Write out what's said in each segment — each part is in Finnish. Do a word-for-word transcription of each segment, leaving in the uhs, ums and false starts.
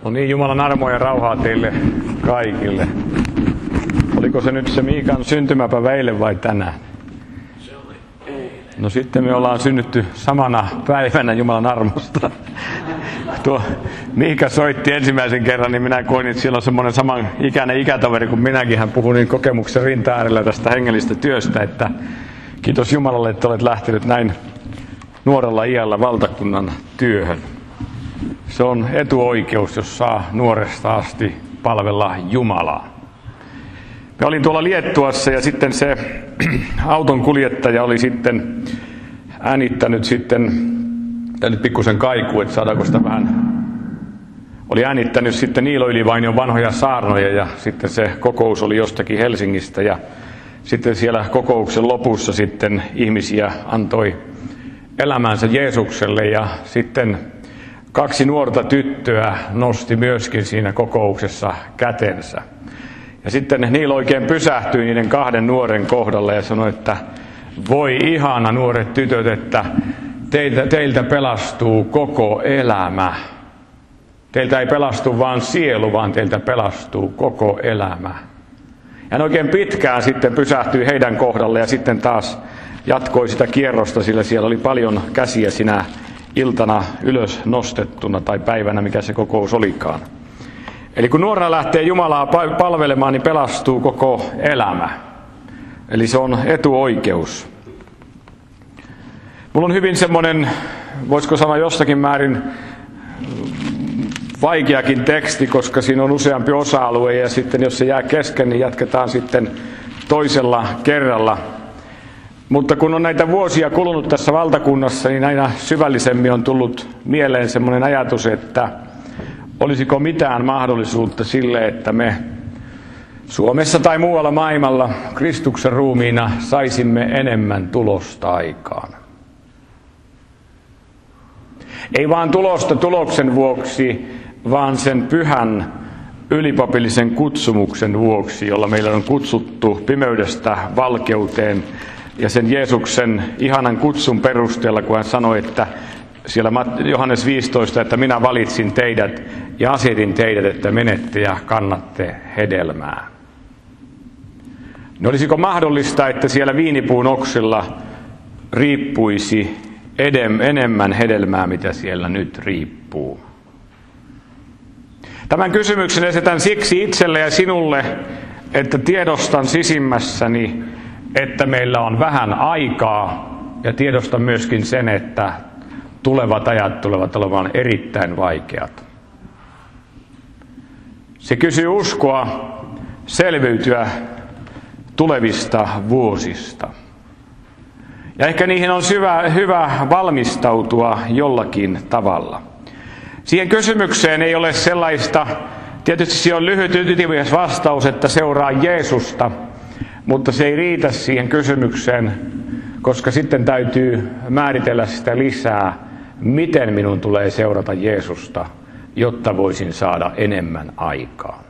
No niin, Jumalan armoa ja rauhaa teille kaikille. Oliko se nyt se Miikan syntymäpäivä eilen vai tänään? Se oli eilen. No sitten me ollaan synnytty samana päivänä Jumalan armosta. Tuo Miika soitti ensimmäisen kerran, niin minä koin, että siellä on semmoinen saman ikäinen ikätoveri kuin minäkin. Hän puhui niin kokemuksen rinta-äärellä tästä hengellistä työstä, että kiitos Jumalalle, että olet lähtenyt näin nuorella iällä valtakunnan työhön. Se on etuoikeus, jos saa nuoresta asti palvella Jumalaa. Me olin tuolla Liettuassa ja sitten se auton kuljettaja oli sitten äänittänyt sitten, tämä nyt pikkusen kaikuu, että saadaanko sitä vähän, oli äänittänyt sitten Niilo Ylivainion vanhoja saarnoja ja sitten se kokous oli jostakin Helsingistä ja sitten siellä kokouksen lopussa sitten ihmisiä antoi elämänsä Jeesukselle ja sitten kaksi nuorta tyttöä nosti myöskin siinä kokouksessa kätensä. Ja sitten Niilo oikein pysähtyi niiden kahden nuoren kohdalla ja sanoi, että voi ihana nuoret tytöt, että teiltä, teiltä pelastuu koko elämä. Teiltä ei pelastu vaan sielu, vaan teiltä pelastuu koko elämä. Ja hän oikein pitkään sitten pysähtyi heidän kohdalle ja sitten taas jatkoi sitä kierrosta, sillä siellä oli paljon käsiä sinä iltana ylös nostettuna tai päivänä, mikä se kokous olikaan. Eli kun nuorena lähtee Jumalaa palvelemaan, niin pelastuu koko elämä. Eli se on etuoikeus. Mulla on hyvin semmoinen, voisiko sanoa jostakin määrin vaikeakin teksti, koska siinä on useampi osa-alue ja sitten jos se jää kesken, niin jatketaan sitten toisella kerralla. Mutta kun on näitä vuosia kulunut tässä valtakunnassa, niin aina syvällisemmin on tullut mieleen semmoinen ajatus, että olisiko mitään mahdollisuutta sille, että me Suomessa tai muualla maailmalla Kristuksen ruumiina saisimme enemmän tulosta aikaan. Ei vaan tulosta tuloksen vuoksi, vaan sen pyhän ylipapillisen kutsumuksen vuoksi, jolla meillä on kutsuttu pimeydestä valkeuteen. Ja sen Jeesuksen ihanan kutsun perusteella, kun hän sanoi, että siellä Johannes viisitoista, että minä valitsin teidät ja asetin teidät, että menette ja kannatte hedelmää. No olisiko mahdollista, että siellä viinipuun oksilla riippuisi edem, enemmän hedelmää, mitä siellä nyt riippuu? Tämän kysymyksen esitän siksi itselle ja sinulle, että tiedostan sisimmässäni, että meillä on vähän aikaa ja tiedostan myöskin sen, että tulevat ajat tulevat olemaan erittäin vaikeat. Se kysyy uskoa selviytyä tulevista vuosista. Ja ehkä niihin on syvä, hyvä valmistautua jollakin tavalla. Siihen kysymykseen ei ole sellaista, tietysti se on lyhyt ytimekäs vastaus, että seuraa Jeesusta, mutta se ei riitä siihen kysymykseen, koska sitten täytyy määritellä sitä lisää, miten minun tulee seurata Jeesusta, jotta voisin saada enemmän aikaan.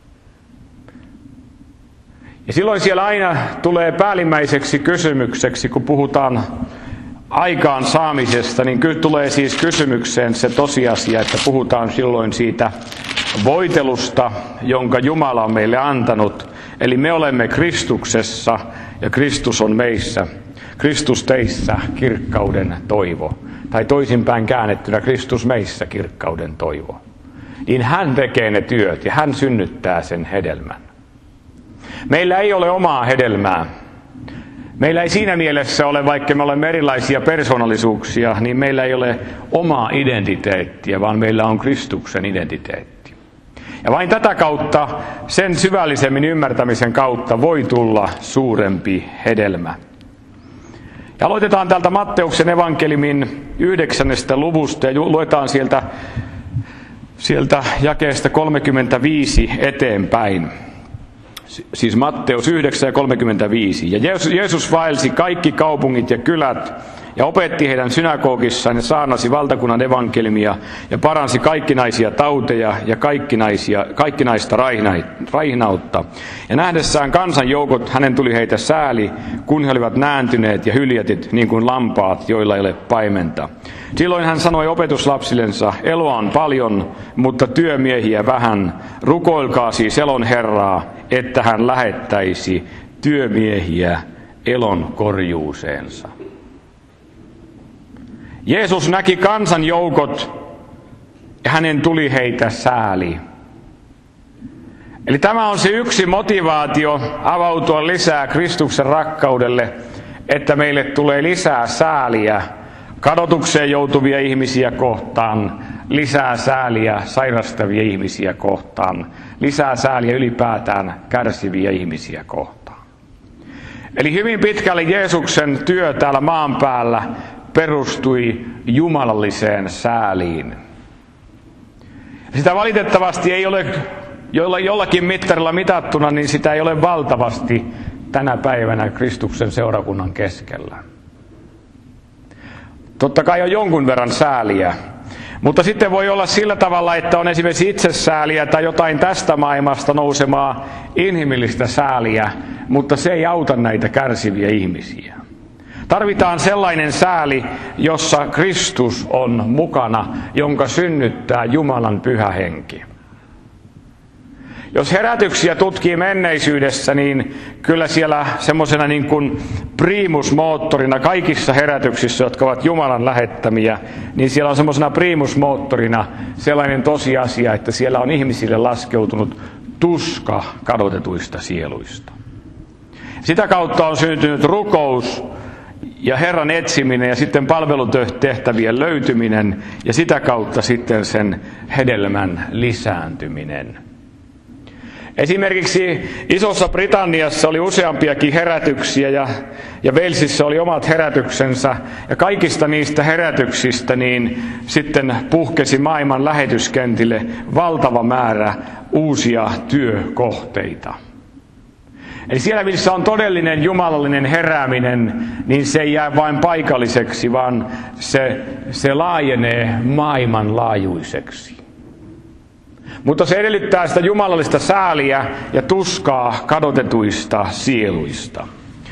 Ja silloin siellä aina tulee päällimmäiseksi kysymykseksi, kun puhutaan aikaan saamisesta, niin kyllä tulee siis kysymykseen se tosiasia, että puhutaan silloin siitä voitelusta, jonka Jumala on meille antanut. Eli me olemme Kristuksessa ja Kristus on meissä. Kristus teissä, kirkkauden toivo. Tai toisinpäin käännettynä, Kristus meissä, kirkkauden toivo. Niin hän tekee ne työt ja hän synnyttää sen hedelmän. Meillä ei ole omaa hedelmää. Meillä ei siinä mielessä ole, vaikka me olemme erilaisia persoonallisuuksia, niin meillä ei ole omaa identiteettiä, vaan meillä on Kristuksen identiteetti. Ja vain tätä kautta, sen syvällisemmin ymmärtämisen kautta, voi tulla suurempi hedelmä. Ja aloitetaan täältä Matteuksen evankeliumin yhdeksännestä luvusta ja luetaan sieltä, sieltä jakeesta kolmekymmentäviisi eteenpäin. Siis Matteus yhdeksän ja kolmekymmentäviisi. Ja Jeesus vaelsi kaikki kaupungit ja kylät ja opetti heidän synagogissaan ja saarnasi valtakunnan evankeliumia ja paransi kaikkinaisia tauteja ja kaikkinaisia, kaikkinaista raihnautta. Ja nähdessään kansanjoukot hänen tuli heitä sääli, kun he olivat nääntyneet ja hyljätit niin kuin lampaat, joilla ei ole paimenta. Silloin hän sanoi opetuslapsillensa, eloa on paljon, mutta työmiehiä vähän. Rukoilkaa siis elon Herraa, että hän lähettäisi työmiehiä elon korjuuseensa. Jeesus näki kansanjoukot ja hänen tuli heitä sääli. Eli tämä on se yksi motivaatio avautua lisää Kristuksen rakkaudelle, että meille tulee lisää sääliä kadotukseen joutuvia ihmisiä kohtaan, lisää sääliä sairastavia ihmisiä kohtaan, lisää sääliä ylipäätään kärsiviä ihmisiä kohtaan. Eli hyvin pitkälle Jeesuksen työ täällä maan päällä perustui jumalalliseen sääliin. Sitä valitettavasti ei ole jollakin mittarilla mitattuna, niin sitä ei ole valtavasti tänä päivänä Kristuksen seurakunnan keskellä. Totta kai on jonkun verran sääliä, mutta sitten voi olla sillä tavalla, että on esimerkiksi itsesääliä tai jotain tästä maailmasta nousemaa inhimillistä sääliä, mutta se ei auta näitä kärsiviä ihmisiä. Tarvitaan sellainen sääli, jossa Kristus on mukana, jonka synnyttää Jumalan pyhä henki. Jos herätyksiä tutkii menneisyydessä, niin kyllä siellä semmoisena niin kuin primusmoottorina kaikissa herätyksissä, jotka ovat Jumalan lähettämiä, niin siellä on semmoisena primusmoottorina sellainen tosiasia, että siellä on ihmisille laskeutunut tuska kadotetuista sieluista. Sitä kautta on syntynyt rukous ja Herran etsiminen ja sitten palvelutehtävien löytyminen ja sitä kautta sitten sen hedelmän lisääntyminen. Esimerkiksi Isossa Britanniassa oli useampiakin herätyksiä ja, ja Walesissa oli omat herätyksensä. Ja kaikista niistä herätyksistä niin sitten puhkesi maailman lähetyskentille valtava määrä uusia työkohteita. Eli siellä, missä on todellinen jumalallinen herääminen, niin se ei jää vain paikalliseksi, vaan se, se laajenee maailmanlaajuiseksi. Mutta se edellyttää sitä jumalallista sääliä ja tuskaa kadotetuista sieluista.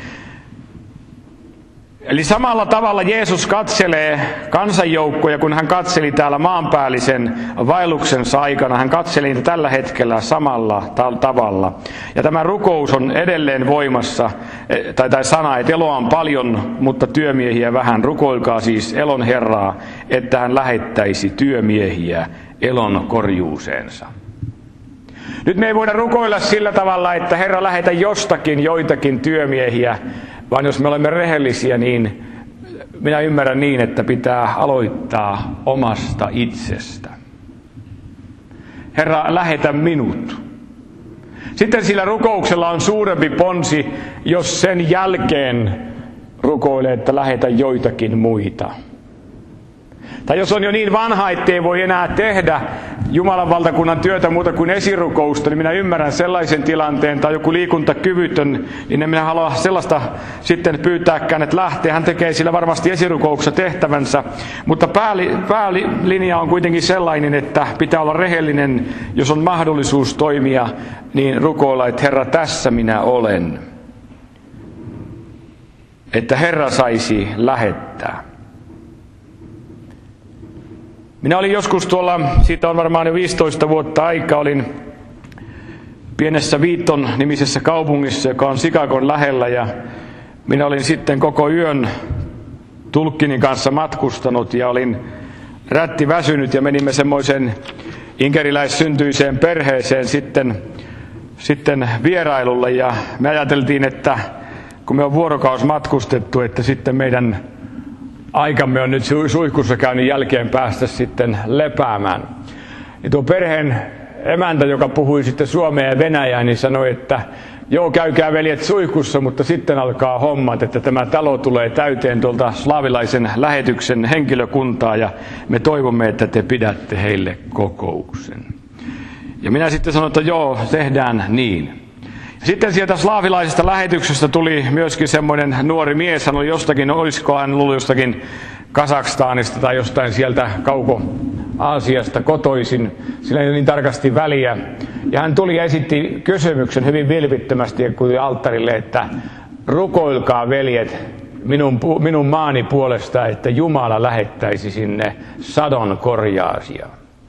Eli samalla tavalla Jeesus katselee kansanjoukkoja, kun hän katseli täällä maanpäällisen vaelluksensa aikana. Hän katseli niitä tällä hetkellä samalla tavalla. Ja tämä rukous on edelleen voimassa, tai, tai sana, että eloa on paljon, mutta työmiehiä vähän. Rukoilkaa siis elon Herraa, että hän lähettäisi työmiehiä elon korjuuseensa. Nyt me ei voida rukoilla sillä tavalla, että Herra lähetä jostakin joitakin työmiehiä, vaan jos me olemme rehellisiä, niin minä ymmärrän niin, että pitää aloittaa omasta itsestä. Herra, lähetä minut. Sitten sillä rukouksella on suurempi ponsi, jos sen jälkeen rukoilee, että lähetä joitakin muita. Tai jos on jo niin vanha, ettei voi enää tehdä Jumalan valtakunnan työtä muuta kuin esirukousta, niin minä ymmärrän sellaisen tilanteen, tai joku liikuntakyvytön, niin en minä halua sellaista sitten pyytääkään, että lähtee. Hän tekee sillä varmasti esirukouksessa tehtävänsä, mutta pääli, päälinja on kuitenkin sellainen, että pitää olla rehellinen, jos on mahdollisuus toimia, niin rukoilla, että Herra, tässä minä olen. Että Herra saisi lähettää. Minä olin joskus tuolla, siitä on varmaan jo viisitoista vuotta aikaa, olin pienessä Wheaton nimisessä kaupungissa, joka on Chicagon lähellä, ja minä olin sitten koko yön tulkkini kanssa matkustanut ja olin rätti väsynyt ja menimme semmoiseen inkeriläissyntyiseen perheeseen sitten, sitten vierailulle, ja me ajateltiin, että kun me on vuorokaus matkustettu, että sitten meidän aikamme on nyt suihkussa käynyt jälkeen päästä sitten lepäämään. Ja tuo perheen emäntä, joka puhui sitten suomea ja venäjää, niin sanoi, että joo, käykää veljet suihkussa, mutta sitten alkaa hommat, että tämä talo tulee täyteen tuolta slaavilaisen lähetyksen henkilökuntaa ja me toivomme, että te pidätte heille kokouksen. Ja minä sitten sanoin, että joo, tehdään niin. Sitten sieltä slaavilaisesta lähetyksestä tuli myöskin semmoinen nuori mies, hän oli jostakin, olisiko hän ollut jostakin Kazakstanista tai jostain sieltä kauko-Aasiasta kotoisin, sillä ei ole niin tarkasti väliä. Ja hän tuli ja esitti kysymyksen hyvin vilpittömästi ja kutui alttarille, että rukoilkaa veljet minun, minun maani puolesta, että Jumala lähettäisi sinne sadon korjaasia.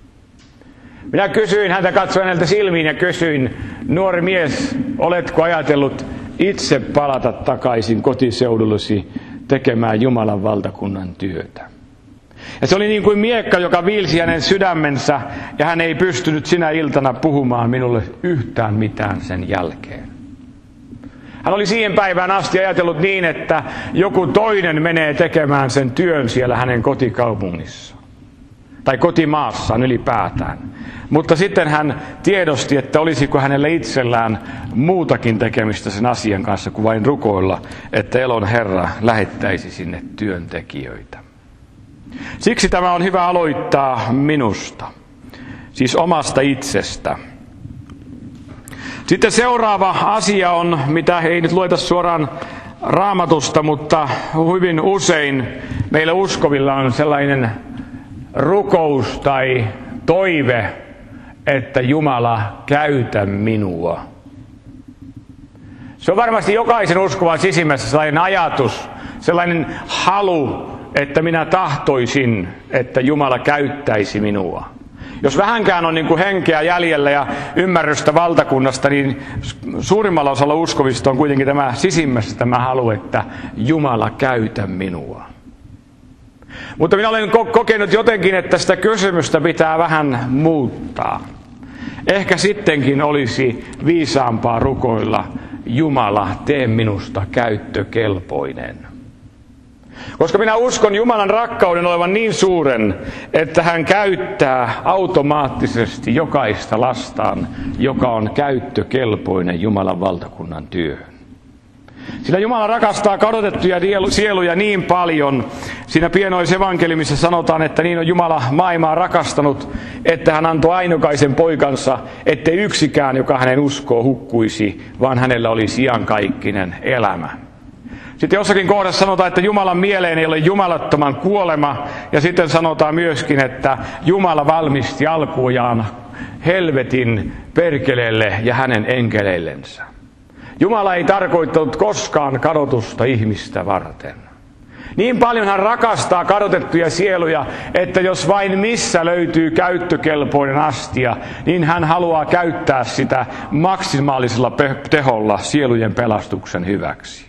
Minä kysyin häntä, katsoin häneltä silmiin ja kysyin, nuori mies, oletko ajatellut itse palata takaisin kotiseudullesi tekemään Jumalan valtakunnan työtä? Ja se oli niin kuin miekka, joka viilsi hänen sydämensä, ja hän ei pystynyt sinä iltana puhumaan minulle yhtään mitään sen jälkeen. Hän oli siihen päivään asti ajatellut niin, että joku toinen menee tekemään sen työn siellä hänen kotikaupungissa. Tai kotimaassaan ylipäätään. Mutta sitten hän tiedosti, että olisiko hänellä itsellään muutakin tekemistä sen asian kanssa kuin vain rukoilla, että elon Herra lähettäisi sinne työntekijöitä. Siksi tämä on hyvä aloittaa minusta, siis omasta itsestä. Sitten seuraava asia on, mitä ei nyt lueta suoraan Raamatusta, mutta hyvin usein meillä uskovilla on sellainen rukous tai toive, että Jumala käytä minua. Se on varmasti jokaisen uskovan sisimmässä sellainen ajatus, sellainen halu, että minä tahtoisin, että Jumala käyttäisi minua. Jos vähänkään on niin kuin henkeä jäljellä ja ymmärrystä valtakunnasta, niin suurimmalla osalla uskovista on kuitenkin tämä sisimmässä tämä halu, että Jumala käytä minua. Mutta minä olen kokenut jotenkin, että sitä kysymystä pitää vähän muuttaa. Ehkä sittenkin olisi viisaampaa rukoilla, Jumala, tee minusta käyttökelpoinen. Koska minä uskon Jumalan rakkauden olevan niin suuren, että hän käyttää automaattisesti jokaista lastaan, joka on käyttökelpoinen Jumalan valtakunnan työhön. Sillä Jumala rakastaa kadotettuja sieluja niin paljon. Siinä pienoisessa evankeliumissa sanotaan, että niin on Jumala maailmaa rakastanut, että hän antoi ainokaisen poikansa, ettei yksikään, joka hänen uskoo, hukkuisi, vaan hänellä olisi iankaikkinen elämä. Sitten jossakin kohdassa sanotaan, että Jumalan mieleen ei ole jumalattoman kuolema, ja sitten sanotaan myöskin, että Jumala valmisti alkujaan helvetin perkeleelle ja hänen enkeleillensä. Jumala ei tarkoittanut koskaan kadotusta ihmistä varten. Niin paljon hän rakastaa kadotettuja sieluja, että jos vain missä löytyy käyttökelpoinen astia, niin hän haluaa käyttää sitä maksimaalisella teholla sielujen pelastuksen hyväksi.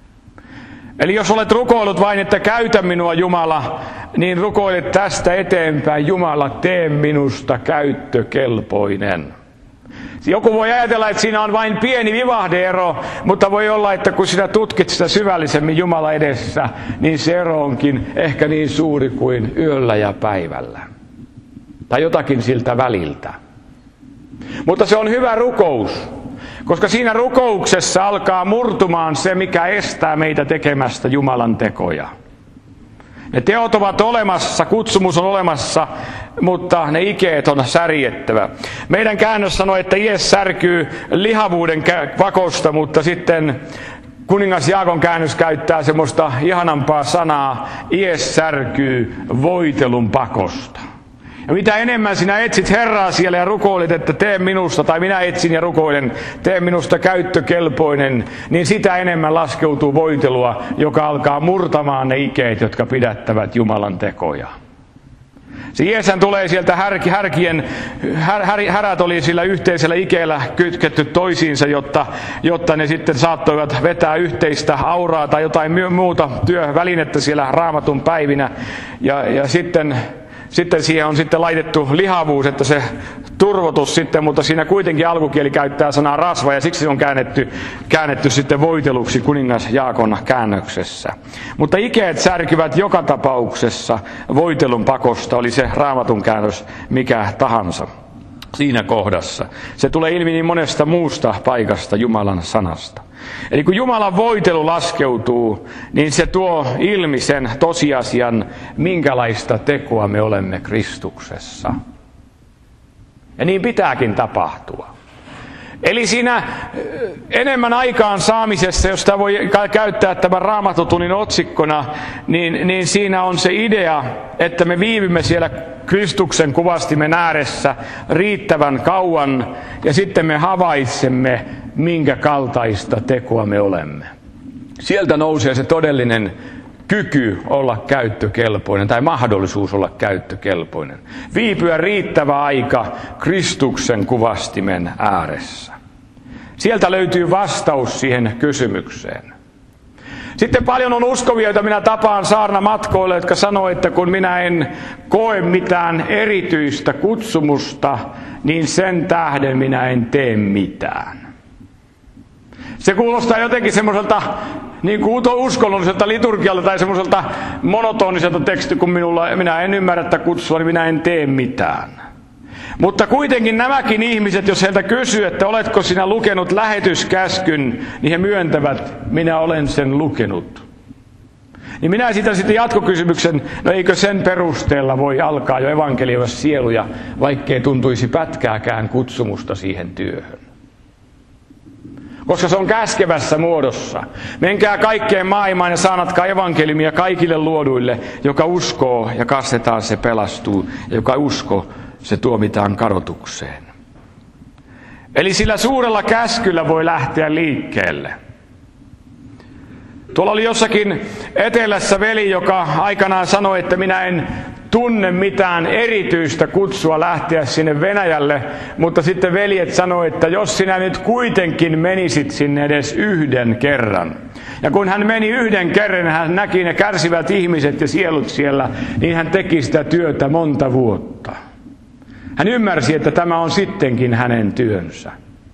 Eli jos olet rukoillut vain, että käytä minua Jumala, niin rukoilet tästä eteenpäin, Jumala, tee minusta käyttökelpoinen. Joku voi ajatella, että siinä on vain pieni vivahde-ero, mutta voi olla, että kun sinä tutkit sitä syvällisemmin Jumala edessä, niin se ero onkin ehkä niin suuri kuin yöllä ja päivällä. Tai jotakin siltä väliltä. Mutta se on hyvä rukous, koska siinä rukouksessa alkaa murtumaan se, mikä estää meitä tekemästä Jumalan tekoja. Ne teot ovat olemassa, kutsumus on olemassa, mutta ne ikeet on särjettävä. Meidän käännös sanoo, että ies särkyy lihavuuden pakosta, mutta sitten kuningas Jaakon käännös käyttää semmoista ihanampaa sanaa, ies särkyy voitelun pakosta. Ja mitä enemmän sinä etsit Herraa siellä ja rukoilet, että tee minusta, tai minä etsin ja rukoilen, tee minusta käyttökelpoinen, niin sitä enemmän laskeutuu voitelua, joka alkaa murtamaan ne ikeet, jotka pidättävät Jumalan tekoja. Se Jeesän tulee sieltä härki, härkien, här, här, härät oli sillä yhteisellä ikeellä kytketty toisiinsa, jotta, jotta ne sitten saattoivat vetää yhteistä auraa tai jotain muuta työvälinettä siellä Raamatun päivinä. Ja, ja sitten... Sitten siihen on sitten laitettu lihavuus, että se turvotus sitten, mutta siinä kuitenkin alkukieli käyttää sanaa rasva ja siksi se on käännetty, käännetty sitten voiteluksi kuningas Jaakon käännöksessä. Mutta ikeet särkyvät joka tapauksessa voitelun pakosta, oli se Raamatun käännös mikä tahansa siinä kohdassa. Se tulee ilmi niin monesta muusta paikasta Jumalan sanasta. Eli kun Jumalan voitelu laskeutuu, niin se tuo ilmi sen tosiasian, minkälaista tekoa me olemme Kristuksessa. Ja niin pitääkin tapahtua. Eli siinä enemmän aikaan saamisessa, jos sitä voi käyttää tämän Raamattotunnin otsikkona, niin, niin siinä on se idea, että me viivymme siellä Kristuksen kuvastimen ääressä riittävän kauan ja sitten me havaitsemme, minkä kaltaista tekoa me olemme. Sieltä nousee se todellinen kyky olla käyttökelpoinen tai mahdollisuus olla käyttökelpoinen. Viipyä riittävä aika Kristuksen kuvastimen ääressä. Sieltä löytyy vastaus siihen kysymykseen. Sitten paljon on uskovia, joita minä tapaan saarnamatkoille, jotka sanoo, että kun minä en koe mitään erityistä kutsumusta, niin sen tähden minä en tee mitään. Se kuulostaa jotenkin semmoiselta niin kuin uskonnolliselta liturgialta tai semmoiselta monotoniselta tekstiltä, kun minulla, minä en ymmärrä tätä kutsua, niin minä en tee mitään. Mutta kuitenkin nämäkin ihmiset, jos heiltä kysyy, että oletko sinä lukenut lähetyskäskyn, niin he myöntävät, minä olen sen lukenut. Niin minä esitän sitten jatkokysymyksen, no eikö sen perusteella voi alkaa jo evankelioida sieluja, vaikkei tuntuisi pätkääkään kutsumusta siihen työhön. Koska se on käskevässä muodossa. Menkää kaikkeen maailmaan ja saanatkaa evankeliumia kaikille luoduille, joka uskoo ja kastetaan se pelastuu, ja joka usko se tuomitaan kadotukseen. Eli sillä suurella käskyllä voi lähteä liikkeelle. Tuolla oli jossakin etelässä veli, joka aikanaan sanoi, että minä en tunne mitään erityistä kutsua lähteä sinne Venäjälle, mutta sitten veljet sanoi, että jos sinä nyt kuitenkin menisit sinne edes yhden kerran. Ja kun hän meni yhden kerran, hän näki ne kärsivät ihmiset ja sielut siellä, niin hän teki sitä työtä monta vuotta. Hän ymmärsi, että tämä on sittenkin hänen työnsä.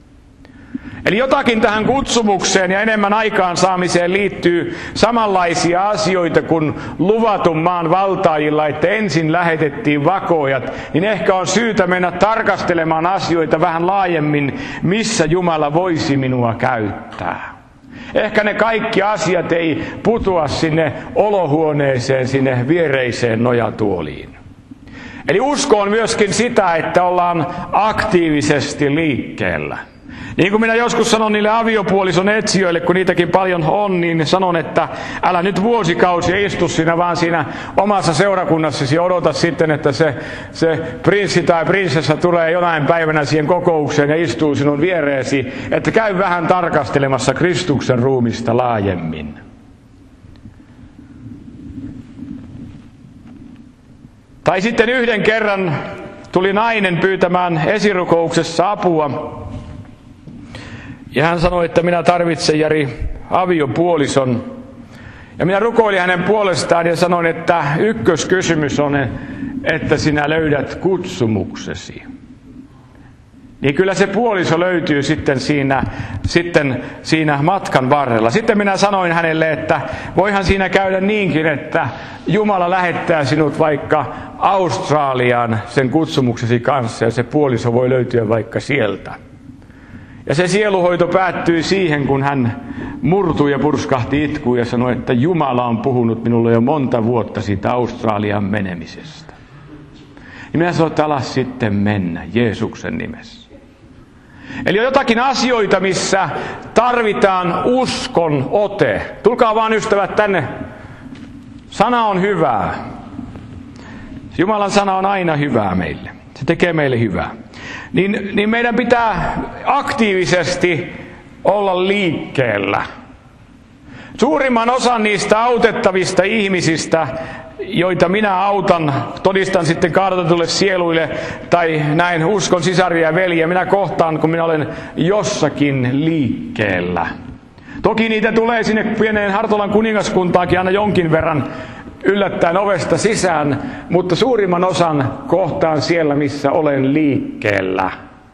Eli jotakin tähän kutsumukseen ja enemmän aikaansaamiseen liittyy samanlaisia asioita kuin luvatun maan valtaajilla, että ensin lähetettiin vakoojat, niin ehkä on syytä mennä tarkastelemaan asioita vähän laajemmin, missä Jumala voisi minua käyttää. Ehkä ne kaikki asiat ei putoa sinne olohuoneeseen, sinne viereiseen nojatuoliin. Eli usko on myöskin sitä, että ollaan aktiivisesti liikkeellä. Niin kuin minä joskus sanon niille aviopuolison etsijöille, kun niitäkin paljon on, niin sanon, että älä nyt vuosikausia istu siinä, vaan siinä omassa seurakunnassasi ja odota sitten, että se, se prinssi tai prinsessa tulee jonain päivänä siihen kokoukseen ja istuu sinun viereesi, että käy vähän tarkastelemassa Kristuksen ruumista laajemmin. Tai sitten yhden kerran tuli nainen pyytämään esirukouksessa apua. Ja hän sanoi, että minä tarvitsen, Jari, aviopuolison. Ja minä rukoilin hänen puolestaan ja sanoin, että ykköskysymys on, että sinä löydät kutsumuksesi. Niin kyllä se puoliso löytyy sitten siinä, sitten siinä matkan varrella. Sitten minä sanoin hänelle, että voihan siinä käydä niinkin, että Jumala lähettää sinut vaikka Australiaan sen kutsumuksesi kanssa ja se puoliso voi löytyä vaikka sieltä. Ja se sieluhoito päättyi siihen, kun hän murtui ja purskahti itkuun ja sanoi, että Jumala on puhunut minulle jo monta vuotta siitä Australian menemisestä. Ja minä sanoin, että ala sitten mennä Jeesuksen nimessä. Eli on jotakin asioita, missä tarvitaan uskon ote. Tulkaa vaan ystävät tänne. Sana on hyvää. Jumalan sana on aina hyvää meille. Se tekee meille hyvää. Niin, niin meidän pitää aktiivisesti olla liikkeellä. Suurimman osan niistä autettavista ihmisistä, joita minä autan, todistan sitten kaadotetulle sieluille tai näin uskon sisaria ja veliä, minä kohtaan, kun minä olen jossakin liikkeellä. Toki niitä tulee sinne pieneen Hartolan kuningaskuntaakin aina jonkin verran yllättäen ovesta sisään, mutta suurimman osan kohtaan siellä, missä olen liikkeellä.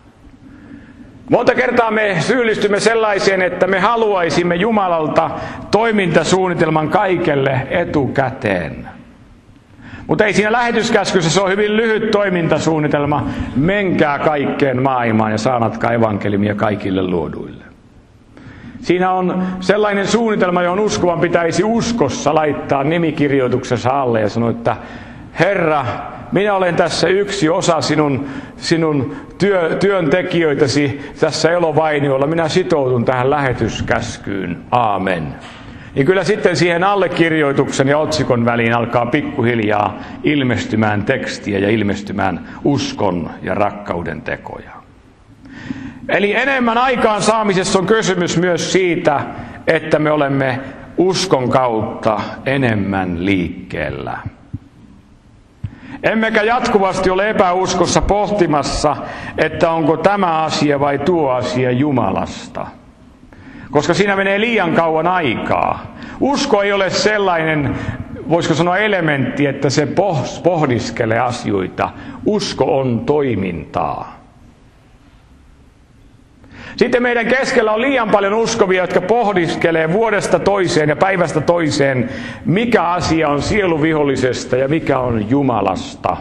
Monta kertaa me syyllistymme sellaiseen, että me haluaisimme Jumalalta toimintasuunnitelman kaikelle etukäteen. Mutta ei siinä lähetyskäskyssä, se on hyvin lyhyt toimintasuunnitelma. Menkää kaikkeen maailmaan ja saanatkaa evankeliumia kaikille luoduille. Siinä on sellainen suunnitelma, johon uskovan pitäisi uskossa laittaa nimikirjoituksessa alle ja sanoa, että Herra, minä olen tässä yksi osa sinun, sinun työ, työntekijöitäsi tässä elovainiolla. Minä sitoudun tähän lähetyskäskyyn. Aamen. Niin kyllä sitten siihen allekirjoituksen ja otsikon väliin alkaa pikkuhiljaa ilmestymään tekstiä ja ilmestymään uskon ja rakkauden tekoja. Eli enemmän aikaan saamisessa on kysymys myös siitä, että me olemme uskon kautta enemmän liikkeellä. Emmekä jatkuvasti ole epäuskossa pohtimassa, että onko tämä asia vai tuo asia Jumalasta. Koska siinä menee liian kauan aikaa. Usko ei ole sellainen, voisiko sanoa elementti, että se pohdiskelee asioita. Usko on toimintaa. Sitten meidän keskellä on liian paljon uskovia, jotka pohdiskelee vuodesta toiseen ja päivästä toiseen, mikä asia on sieluvihollisesta ja mikä on Jumalasta.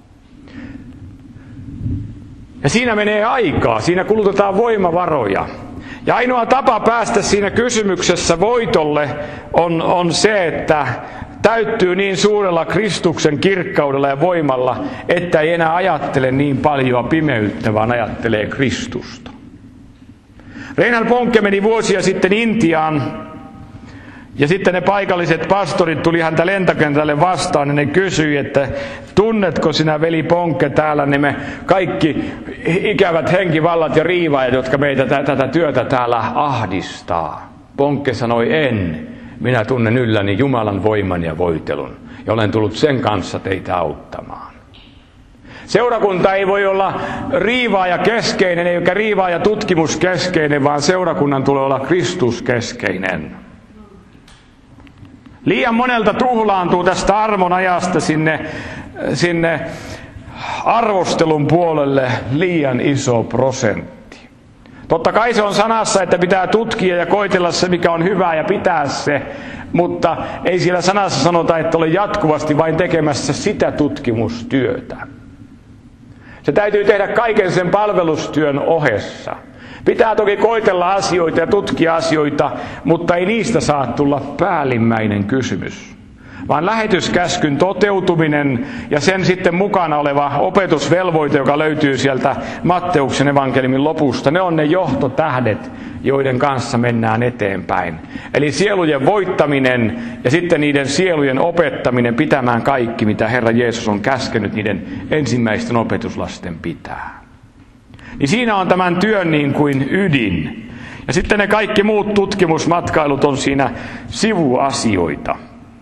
Ja siinä menee aikaa, siinä kulutetaan voimavaroja. Ja ainoa tapa päästä siinä kysymyksessä voitolle on, on se, että täyttyy niin suurella Kristuksen kirkkaudella ja voimalla, että ei enää ajattele niin paljon pimeyttä, vaan ajattelee Kristusta. Reinhard Bonke meni vuosia sitten Intiaan, ja sitten ne paikalliset pastorit tuli häntä lentokentälle vastaan, ja ne kysyi, että tunnetko sinä veli Bonke täällä ne me kaikki ikävät henkivallat ja riivaajat, jotka meitä tätä työtä täällä ahdistaa. Bonke sanoi, en. Minä tunnen ylläni Jumalan voiman ja voitelun, ja olen tullut sen kanssa teitä auttamaan. Seurakunta ei voi olla riivaaja keskeinen, eikä riivaaja tutkimuskeskeinen, vaan seurakunnan tulee olla Kristuskeskeinen. Liian monelta tuhlaantuu tästä armon ajasta sinne, sinne arvostelun puolelle liian iso prosentti. Totta kai se on sanassa, että pitää tutkia ja koitella se, mikä on hyvää ja pitää se, mutta ei siellä sanassa sanota, että ole jatkuvasti vain tekemässä sitä tutkimustyötä. Se täytyy tehdä kaiken sen palvelustyön ohessa. Pitää toki koitella asioita ja tutkia asioita, mutta ei niistä saa tulla päällimmäinen kysymys. Vaan lähetyskäskyn toteutuminen ja sen sitten mukana oleva opetusvelvoite, joka löytyy sieltä Matteuksen evankeliumin lopusta, ne on ne johtotähdet, joiden kanssa mennään eteenpäin. Eli sielujen voittaminen ja sitten niiden sielujen opettaminen pitämään kaikki, mitä Herra Jeesus on käskenyt niiden ensimmäisten opetuslasten pitää. Niin siinä on tämän työn niin kuin ydin. Ja sitten ne kaikki muut tutkimusmatkailut on siinä sivuasioita.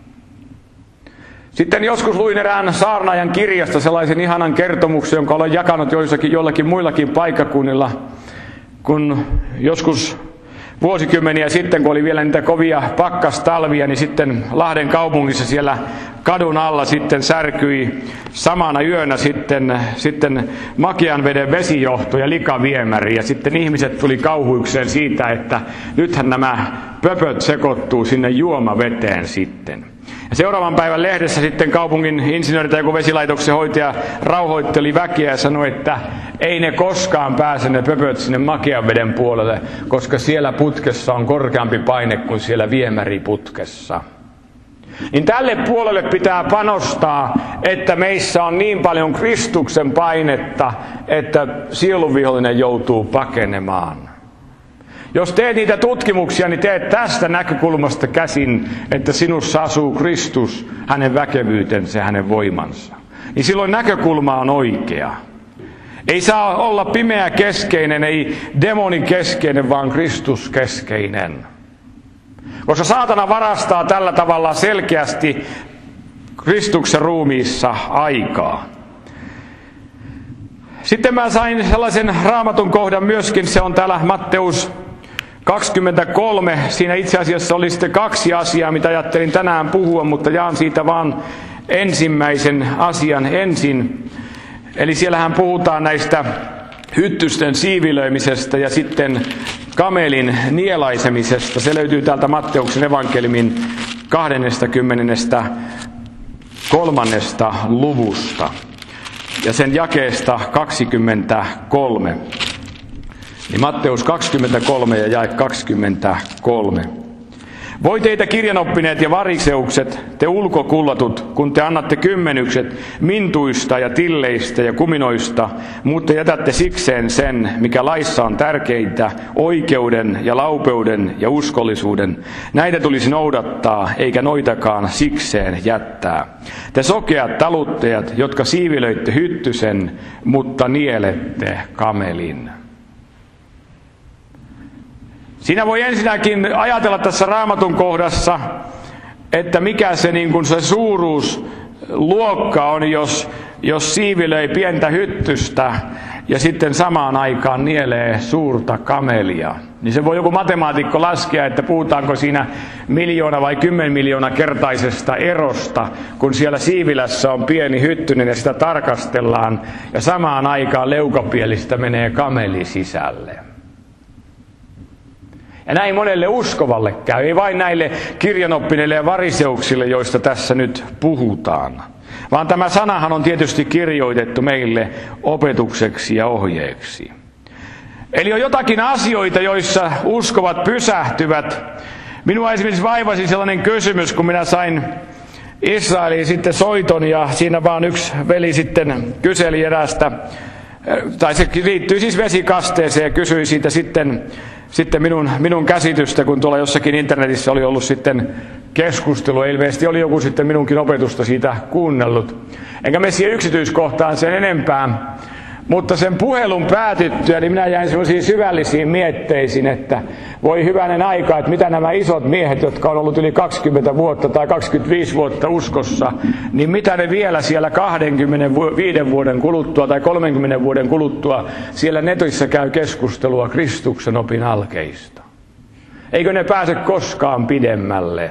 Sitten joskus luin erään saarnaajan kirjasta sellaisen ihanan kertomuksen, jonka olen jakanut joissakin, jollakin muillakin paikkakunnilla, kun joskus vuosikymmeniä sitten, kun oli vielä niitä kovia pakkastalvia, niin sitten Lahden kaupungissa siellä kadun alla sitten särkyi samana yönä sitten, sitten makean veden vesijohto ja likaviemäri. Ja sitten ihmiset tuli kauhuikseen siitä, että nythän nämä pöpöt sekoittuu sinne juomaveteen sitten. Ja seuraavan päivän lehdessä sitten kaupungin insinööri tai joku vesilaitoksen hoitaja rauhoitteli väkeä ja sanoi, että ei ne koskaan pääse ne pöpöt sinne makean veden puolelle, koska siellä putkessa on korkeampi paine kuin siellä viemäriputkessa. Niin tälle puolelle pitää panostaa, että meissä on niin paljon Kristuksen painetta, että sieluvihollinen joutuu pakenemaan. Jos teet niitä tutkimuksia, niin teet tästä näkökulmasta käsin, että sinussa asuu Kristus, hänen väkevyytensä ja hänen voimansa. Niin silloin näkökulma on oikea. Ei saa olla pimeä keskeinen, ei demonin keskeinen, vaan Kristus keskeinen. Koska saatana varastaa tällä tavalla selkeästi Kristuksen ruumiissa aikaa. Sitten mä sain sellaisen raamatun kohdan myöskin, se on täällä Matteus kaksikymmentäkolme. Siinä itse asiassa oli sitten kaksi asiaa, mitä ajattelin tänään puhua, mutta jaan siitä vaan ensimmäisen asian ensin. Eli siellähän puhutaan näistä hyttysten siivilöimisestä ja sitten kamelin nielaisemisesta. Se löytyy täältä Matteuksen evankeliumin kaksikymmentäkolmannesta luvusta ja sen jakeesta kaksikymmentäkolme. Niin Matteus kaksikymmentäkolme ja jae kaksikymmentäkolme. Voi teitä kirjanoppineet ja variseukset, te ulkokullatut, kun te annatte kymmenykset mintuista ja tilleistä ja kuminoista, mutta jätätte sikseen sen, mikä laissa on tärkeintä, oikeuden ja laupeuden ja uskollisuuden. Näitä tulisi noudattaa, eikä noitakaan sikseen jättää. Te sokeat taluttajat, jotka siivilöitte hyttysen, mutta nielette kamelin. Siinä voi ensinnäkin ajatella tässä Raamatun kohdassa, että mikä se, niin kuin se suuruusluokka on, jos, jos siivilöi pientä hyttystä ja sitten samaan aikaan nielee suurta kamelia. Niin se voi joku matemaatikko laskea, että puhutaanko siinä miljoona vai kymmen miljoona kertaisesta erosta, kun siellä siivilässä on pieni hyttynen ja sitä tarkastellaan ja samaan aikaan leukapielistä menee kameli sisälle. Ja näin monelle uskovalle käy, ei vain näille kirjanoppineille ja variseuksille, joista tässä nyt puhutaan. Vaan tämä sanahan on tietysti kirjoitettu meille opetukseksi ja ohjeeksi. Eli on jotakin asioita, joissa uskovat pysähtyvät. Minua esimerkiksi vaivasi sellainen kysymys, kun minä sain Israeliin sitten soiton ja siinä vaan yksi veli sitten kyseli erästä, tai se liittyy siis vesikasteeseen ja kysyi siitä sitten, sitten minun, minun käsitystä, kun tuolla jossakin internetissä oli ollut sitten keskustelu. Ilmeisesti oli joku sitten minunkin opetusta siitä kuunnellut. Enkä mene siihen yksityiskohtaan sen enempää. Mutta sen puhelun päätyttyä, niin minä jäin sellaisiin syvällisiin mietteisiin, että voi hyvänen aika, että mitä nämä isot miehet, jotka on ollut yli kaksikymmentä vuotta tai kaksikymmentäviisi vuotta uskossa, niin mitä ne vielä siellä kaksikymmentäviisi vuoden kuluttua tai kolmenkymmenen vuoden kuluttua siellä netissä käy keskustelua Kristuksen opin alkeista. Eikö ne pääse koskaan pidemmälle?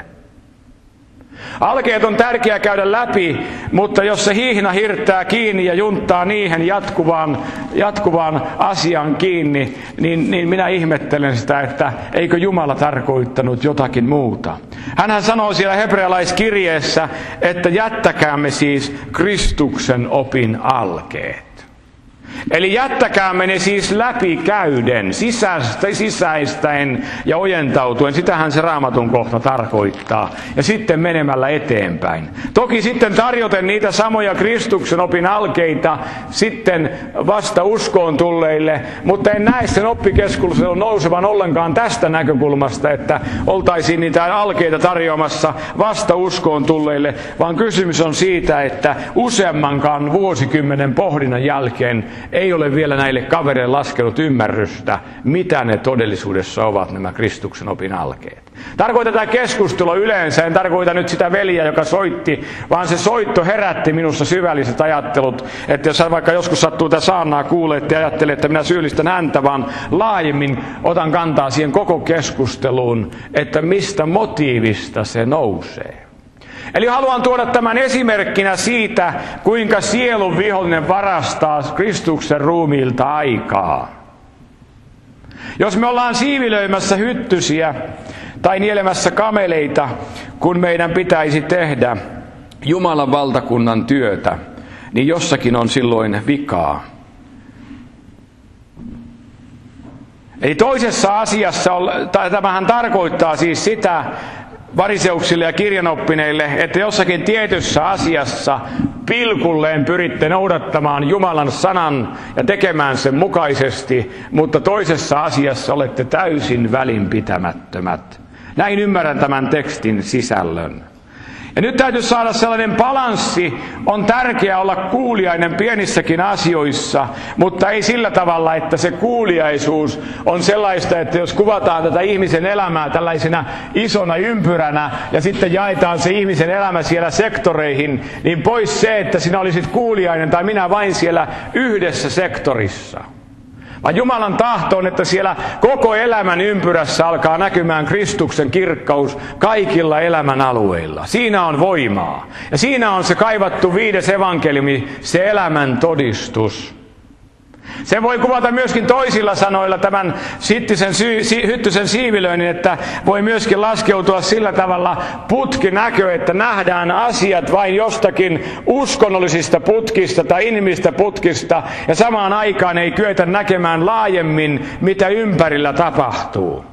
Alkeet on tärkeää käydä läpi, mutta jos se hihna hirttää kiinni ja junttaa niihin jatkuvaan, jatkuvaan asiaan kiinni, niin, niin minä ihmettelen sitä, että eikö Jumala tarkoittanut jotakin muuta. Hänhän sanoo siellä hebrealaiskirjeessä, että jättäkäämme siis Kristuksen opin alkeet. Eli jättäkäämme ne siis läpikäyden, sisäistä, sisäistäen ja ojentautuen. Sitähän se Raamatun kohta tarkoittaa. Ja sitten menemällä eteenpäin. Toki sitten tarjoten niitä samoja Kristuksen opin alkeita sitten vasta uskoon tulleille, mutta en näe sen oppikeskustelun nousevan ollenkaan tästä näkökulmasta, että oltaisiin niitä alkeita tarjoamassa vasta uskoon tulleille, vaan kysymys on siitä, että useammankaan vuosikymmenen pohdinnan jälkeen ei ole vielä näille kavereille laskenut ymmärrystä, mitä ne todellisuudessa ovat nämä Kristuksen opin alkeet. Tarkoitan tätä keskustelua yleensä, en tarkoita nyt sitä veliä, joka soitti, vaan se soitto herätti minussa syvälliset ajattelut, että jos vaikka joskus sattuu tätä saarnaa kuulee, että ajattelee, että minä syyllistän häntä, vaan laajemmin otan kantaa siihen koko keskusteluun, että mistä motiivista se nousee. Eli haluan tuoda tämän esimerkkinä siitä, kuinka sielun vihollinen varastaa Kristuksen ruumiilta aikaa. Jos me ollaan siivilöimässä hyttysiä tai nielemässä kameleita, kun meidän pitäisi tehdä Jumalan valtakunnan työtä, niin jossakin on silloin vikaa. Eli toisessa asiassa, tämähän tarkoittaa siis sitä, variseuksille ja kirjanoppineille, että jossakin tietyssä asiassa pilkulleen pyritte noudattamaan Jumalan sanan ja tekemään sen mukaisesti, mutta toisessa asiassa olette täysin välinpitämättömät. Näin ymmärrän tämän tekstin sisällön. Ja nyt täytyy saada sellainen balanssi, on tärkeää olla kuuliainen pienissäkin asioissa, mutta ei sillä tavalla, että se kuuliaisuus on sellaista, että jos kuvataan tätä ihmisen elämää tällaisena isona ympyränä ja sitten jaetaan se ihmisen elämä siellä sektoreihin, niin pois se, että sinä olisit kuuliainen tai minä vain siellä yhdessä sektorissa. Vaan Jumalan tahto on, että siellä koko elämän ympyrässä alkaa näkymään Kristuksen kirkkaus kaikilla elämän alueilla. Siinä on voimaa. Ja siinä on se kaivattu viides evankeliumi, se elämän todistus. Sen voi kuvata myöskin toisilla sanoilla tämän sittisen sy- si- hyttysen siivilöinnin, että voi myöskin laskeutua sillä tavalla putkinäkö, että nähdään asiat vain jostakin uskonnollisista putkista tai inhimillisistä putkista, ja samaan aikaan ei kyetä näkemään laajemmin, mitä ympärillä tapahtuu.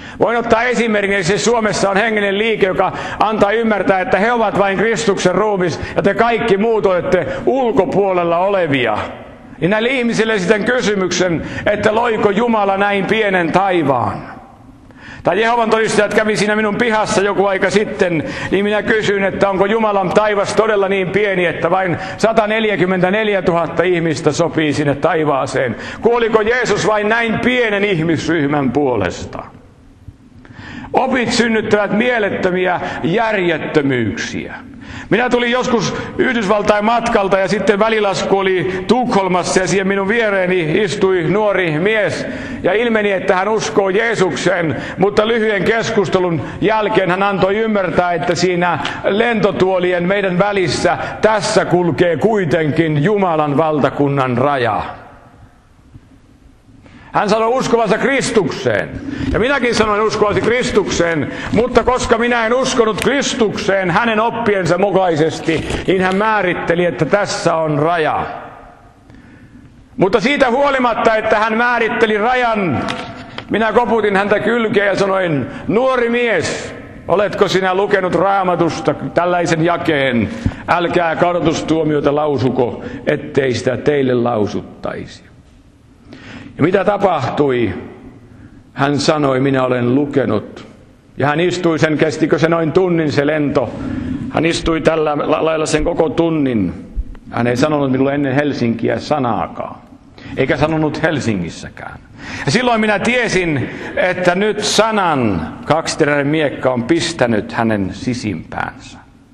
Voin ottaa esimerkin, että Suomessa on hengellinen liike, joka antaa ymmärtää, että he ovat vain Kristuksen ruumis ja te kaikki muut olette ulkopuolella olevia. Ja näille ihmisille esitän kysymyksen, että loiko Jumala näin pienen taivaan? Tai Jehovan todistajat kävi siinä minun pihassa joku aika sitten, niin minä kysyin, että onko Jumalan taivas todella niin pieni, että vain sata neljäkymmentäneljätuhatta ihmistä sopii sinne taivaaseen. Kuoliko Jeesus vain näin pienen ihmisryhmän puolesta? Opit synnyttävät mielettömiä järjettömyyksiä. Minä tulin joskus Yhdysvaltain matkalta ja sitten välilasku oli Tukholmassa ja siihen minun viereeni istui nuori mies ja ilmeni, että hän uskoo Jeesukseen, mutta lyhyen keskustelun jälkeen hän antoi ymmärtää, että siinä lentotuolien meidän välissä tässä kulkee kuitenkin Jumalan valtakunnan raja. Hän sanoi uskovansa Kristukseen. Ja minäkin sanoin uskovasi Kristukseen, mutta koska minä en uskonut Kristukseen hänen oppiensa mukaisesti, niin hän määritteli, että tässä on raja. Mutta siitä huolimatta, että hän määritteli rajan, minä koputin häntä kylkeen ja sanoin, nuori mies, oletko sinä lukenut Raamatusta tällaisen jakeen? Älkää kadotustuomiota lausuko, ettei sitä teille lausuttaisi. Ja mitä tapahtui? Hän sanoi, minä olen lukenut. Ja hän istui sen, kestikö se noin tunnin se lento. Hän istui tällä lailla sen koko tunnin. Hän ei sanonut minulle ennen Helsinkiä sanaakaan. Eikä sanonut Helsingissäkään. Ja silloin minä tiesin, että nyt sanan kaksiteräinen miekka on pistänyt hänen sisimpäänsä.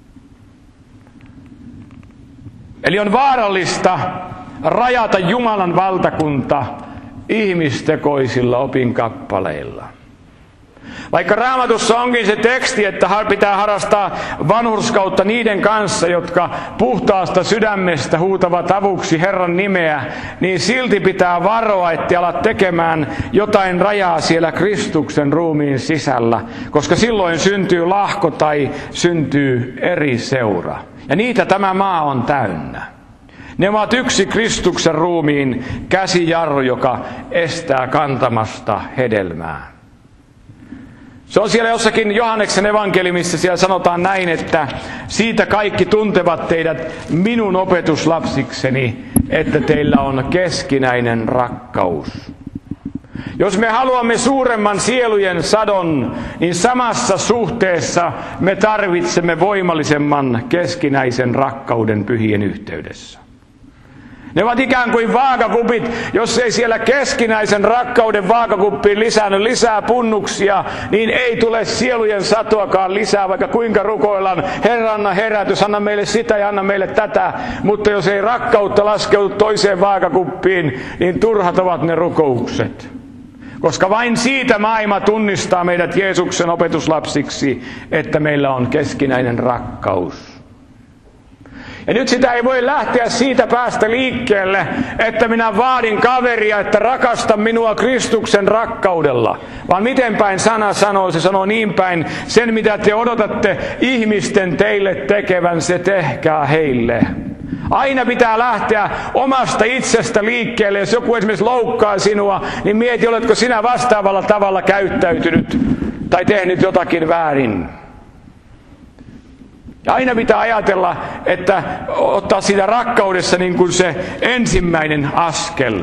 Eli on vaarallista rajata Jumalan valtakunta ihmistekoisilla opinkappaleilla. Vaikka Raamatussa onkin se teksti, että pitää harrastaa vanhurskautta niiden kanssa, jotka puhtaasta sydämestä huutavat avuksi Herran nimeä, niin silti pitää varoa, ettei ala tekemään jotain rajaa siellä Kristuksen ruumiin sisällä, koska silloin syntyy lahko tai syntyy eri seura. Ja niitä tämä maa on täynnä. Ne ovat yksi Kristuksen ruumiin käsijarru, joka estää kantamasta hedelmää. Se on siellä jossakin Johanneksen evankeliumissa, siellä sanotaan näin, että siitä kaikki tuntevat teidät minun opetuslapsikseni, että teillä on keskinäinen rakkaus. Jos me haluamme suuremman sielujen sadon, niin samassa suhteessa me tarvitsemme voimallisemman keskinäisen rakkauden pyhien yhteydessä. Ne ovat ikään kuin vaakakupit, jos ei siellä keskinäisen rakkauden vaakakuppiin lisännyt lisää punnuksia, niin ei tule sielujen satoakaan lisää, vaikka kuinka rukoillaan, Herra anna herätys, anna meille sitä ja anna meille tätä. Mutta jos ei rakkautta laskeudu toiseen vaakakuppiin, niin turhat ovat ne rukoukset. Koska vain siitä maailma tunnistaa meidät Jeesuksen opetuslapsiksi, että meillä on keskinäinen rakkaus. Ja nyt sitä ei voi lähteä siitä päästä liikkeelle, että minä vaadin kaveria, että rakasta minua Kristuksen rakkaudella. Vaan miten päin sana sanoo, se sanoo niin päin, sen mitä te odotatte ihmisten teille tekevän, se tehkää heille. Aina pitää lähteä omasta itsestä liikkeelle. Jos joku esimerkiksi loukkaa sinua, niin mieti, oletko sinä vastaavalla tavalla käyttäytynyt tai tehnyt jotakin väärin. Ja aina pitää ajatella, että ottaa siitä rakkaudessa niin kuin se ensimmäinen askel.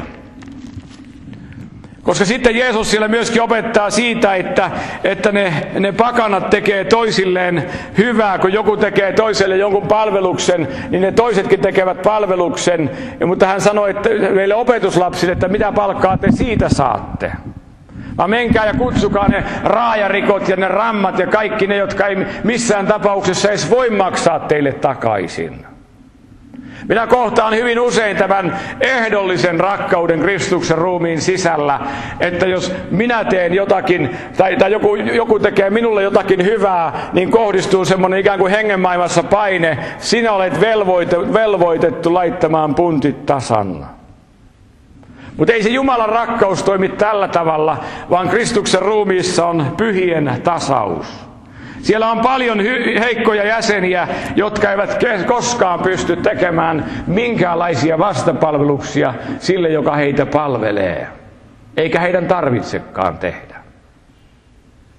Koska sitten Jeesus siellä myöskin opettaa siitä, että, että ne, ne pakanat tekee toisilleen hyvää. Kun joku tekee toiselle jonkun palveluksen, niin ne toisetkin tekevät palveluksen. Ja, mutta hän sanoi että meille opetuslapsille, että mitä palkkaa te siitä saatte. Vaan menkää ja kutsukaa ne raajarikot ja ne rammat ja kaikki ne, jotka ei missään tapauksessa edes voi maksaa teille takaisin. Minä kohtaan hyvin usein tämän ehdollisen rakkauden Kristuksen ruumiin sisällä, että jos minä teen jotakin, tai, tai joku, joku tekee minulle jotakin hyvää, niin kohdistuu semmoinen ikään kuin hengenmaailmassa paine, sinä olet velvoitettu, velvoitettu laittamaan puntit tasan. Mutta ei se Jumalan rakkaus toimi tällä tavalla, vaan Kristuksen ruumiissa on pyhien tasaus. Siellä on paljon hy- heikkoja jäseniä, jotka eivät koskaan pysty tekemään minkäänlaisia vastapalveluksia sille, joka heitä palvelee. Eikä heidän tarvitsekaan tehdä.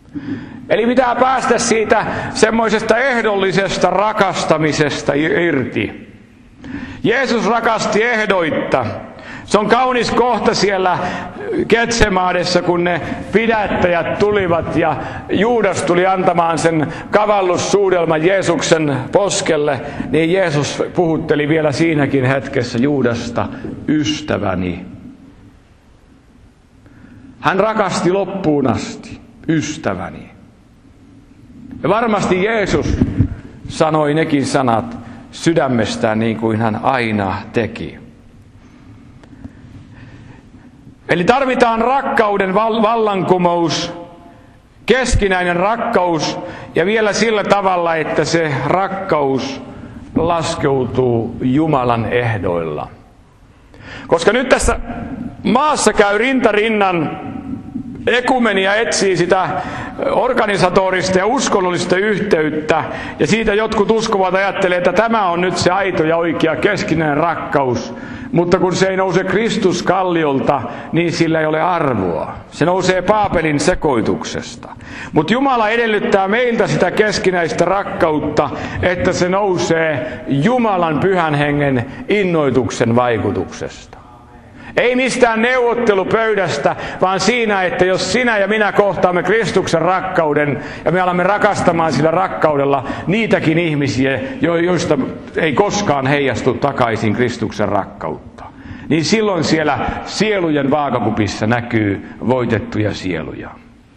Eli pitää päästä siitä semmoisesta ehdollisesta rakastamisesta irti. Jeesus rakasti ehdoitta. Se on kaunis kohta siellä Getsemaanessa, kun ne pidättäjät tulivat ja Juudas tuli antamaan sen kavallussuudelman Jeesuksen poskelle, niin Jeesus puhutteli vielä siinäkin hetkessä Juudasta, ystäväni. Hän rakasti loppuun asti, ystäväni. Ja varmasti Jeesus sanoi nekin sanat sydämestään niin kuin hän aina teki. Eli tarvitaan rakkauden vallankumous, keskinäinen rakkaus ja vielä sillä tavalla, että se rakkaus laskeutuu Jumalan ehdoilla. Koska nyt tässä maassa käy rinta rinnan, ekumenia etsii sitä organisatorista ja uskonnollista yhteyttä, ja siitä jotkut uskovat ajattelee, että tämä on nyt se aito ja oikea keskinäinen rakkaus. Mutta kun se ei nouse Kristuskalliolta, niin sillä ei ole arvoa. Se nousee Paapelin sekoituksesta. Mutta Jumala edellyttää meiltä sitä keskinäistä rakkautta, että se nousee Jumalan pyhän hengen innoituksen vaikutuksesta. Ei mistään neuvottelupöydästä, vaan siinä, että jos sinä ja minä kohtaamme Kristuksen rakkauden ja me alamme rakastamaan sillä rakkaudella niitäkin ihmisiä, joista ei koskaan heijastu takaisin Kristuksen rakkautta, niin silloin siellä sielujen vaakakupissa näkyy voitettuja sieluja.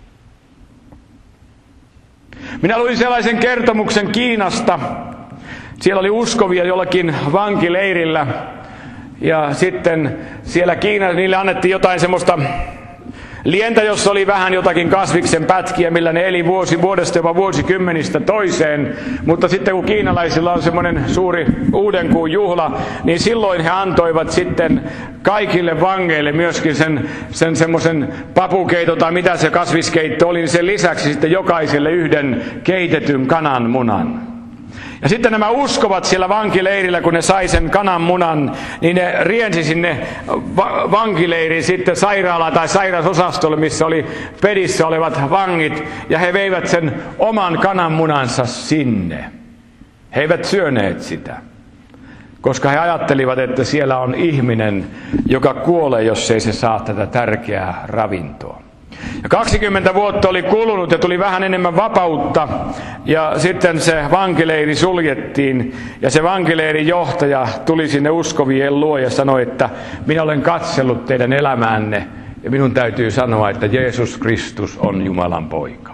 Minä luin sellaisen kertomuksen Kiinasta. Siellä oli uskovia jollakin vankileirillä. Ja sitten siellä Kiinassa niille annettiin jotain semmoista lientä, jossa oli vähän jotakin kasviksen pätkiä, millä ne eli vuosi, vuodesta jopa vuosikymmenistä toiseen. Mutta sitten kun kiinalaisilla on semmoinen suuri uudenkuun juhla, niin silloin he antoivat sitten kaikille vangeille myöskin sen, sen semmoisen papukeito tai mitä se kasviskeitto oli, niin sen lisäksi sitten jokaiselle yhden keitetyn kananmunan. Ja sitten nämä uskovat siellä vankileirillä, kun ne sai sen kananmunan, niin ne riensi sinne va- vankileiriin sitten sairaalaan tai sairasosastolle, missä oli pedissä olevat vangit, ja he veivät sen oman kananmunansa sinne. He eivät syöneet sitä, koska he ajattelivat, että siellä on ihminen, joka kuolee, jos ei se saa tätä tärkeää ravintoa. Ja kaksikymmentä vuotta oli kulunut ja tuli vähän enemmän vapautta, ja sitten se vankileiri suljettiin, ja se vankileirin johtaja tuli sinne uskovien luo ja sanoi, että minä olen katsellut teidän elämäänne, ja minun täytyy sanoa, että Jeesus Kristus on Jumalan poika.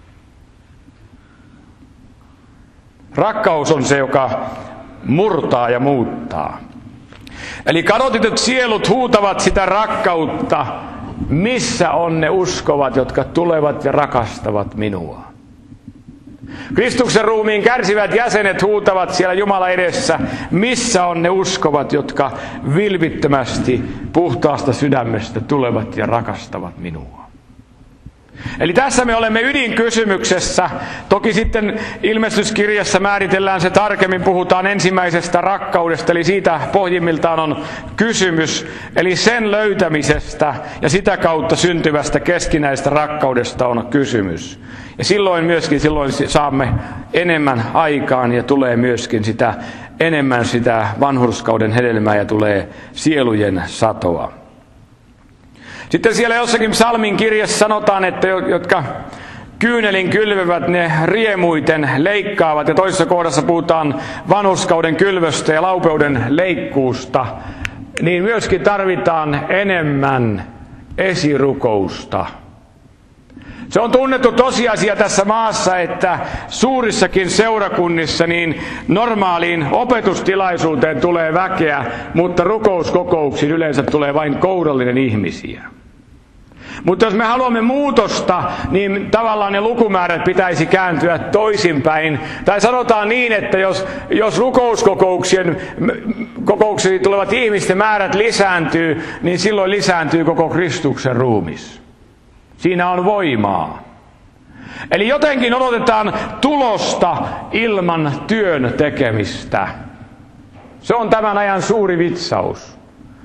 Rakkaus on se, joka murtaa ja muuttaa. Eli kadotetut sielut huutavat sitä rakkautta. Missä on ne uskovat, jotka tulevat ja rakastavat minua? Kristuksen ruumiin kärsivät jäsenet huutavat siellä Jumala edessä. Missä on ne uskovat, jotka vilpittömästi puhtaasta sydämestä tulevat ja rakastavat minua? Eli tässä me olemme ydinkysymyksessä. Toki sitten ilmestyskirjassa määritellään se tarkemmin, puhutaan ensimmäisestä rakkaudesta, eli siitä pohjimmiltaan on kysymys, eli sen löytämisestä ja sitä kautta syntyvästä keskinäistä rakkaudesta on kysymys. Ja silloin myöskin silloin saamme enemmän aikaan ja tulee myöskin sitä enemmän sitä vanhurskauden hedelmää ja tulee sielujen satoa. Sitten siellä jossakin psalmin kirjassa sanotaan, että jotka kyynelin kylvevät, ne riemuiten leikkaavat. Ja toisessa kohdassa puhutaan vanhurskauden kylvöstä ja laupeuden leikkuusta. Niin myöskin tarvitaan enemmän esirukousta. Se on tunnettu tosiasia tässä maassa, että suurissakin seurakunnissa niin normaaliin opetustilaisuuteen tulee väkeä, mutta rukouskokouksiin yleensä tulee vain kourallinen ihmisiä. Mutta jos me haluamme muutosta, niin tavallaan ne lukumäärät pitäisi kääntyä toisinpäin. Tai sanotaan niin, että jos, jos rukouskokouksien kokouksiin tulevat ihmisten määrät lisääntyy, niin silloin lisääntyy koko Kristuksen ruumis. Siinä on voimaa. Eli jotenkin odotetaan tulosta ilman työn tekemistä. Se on tämän ajan suuri vitsaus.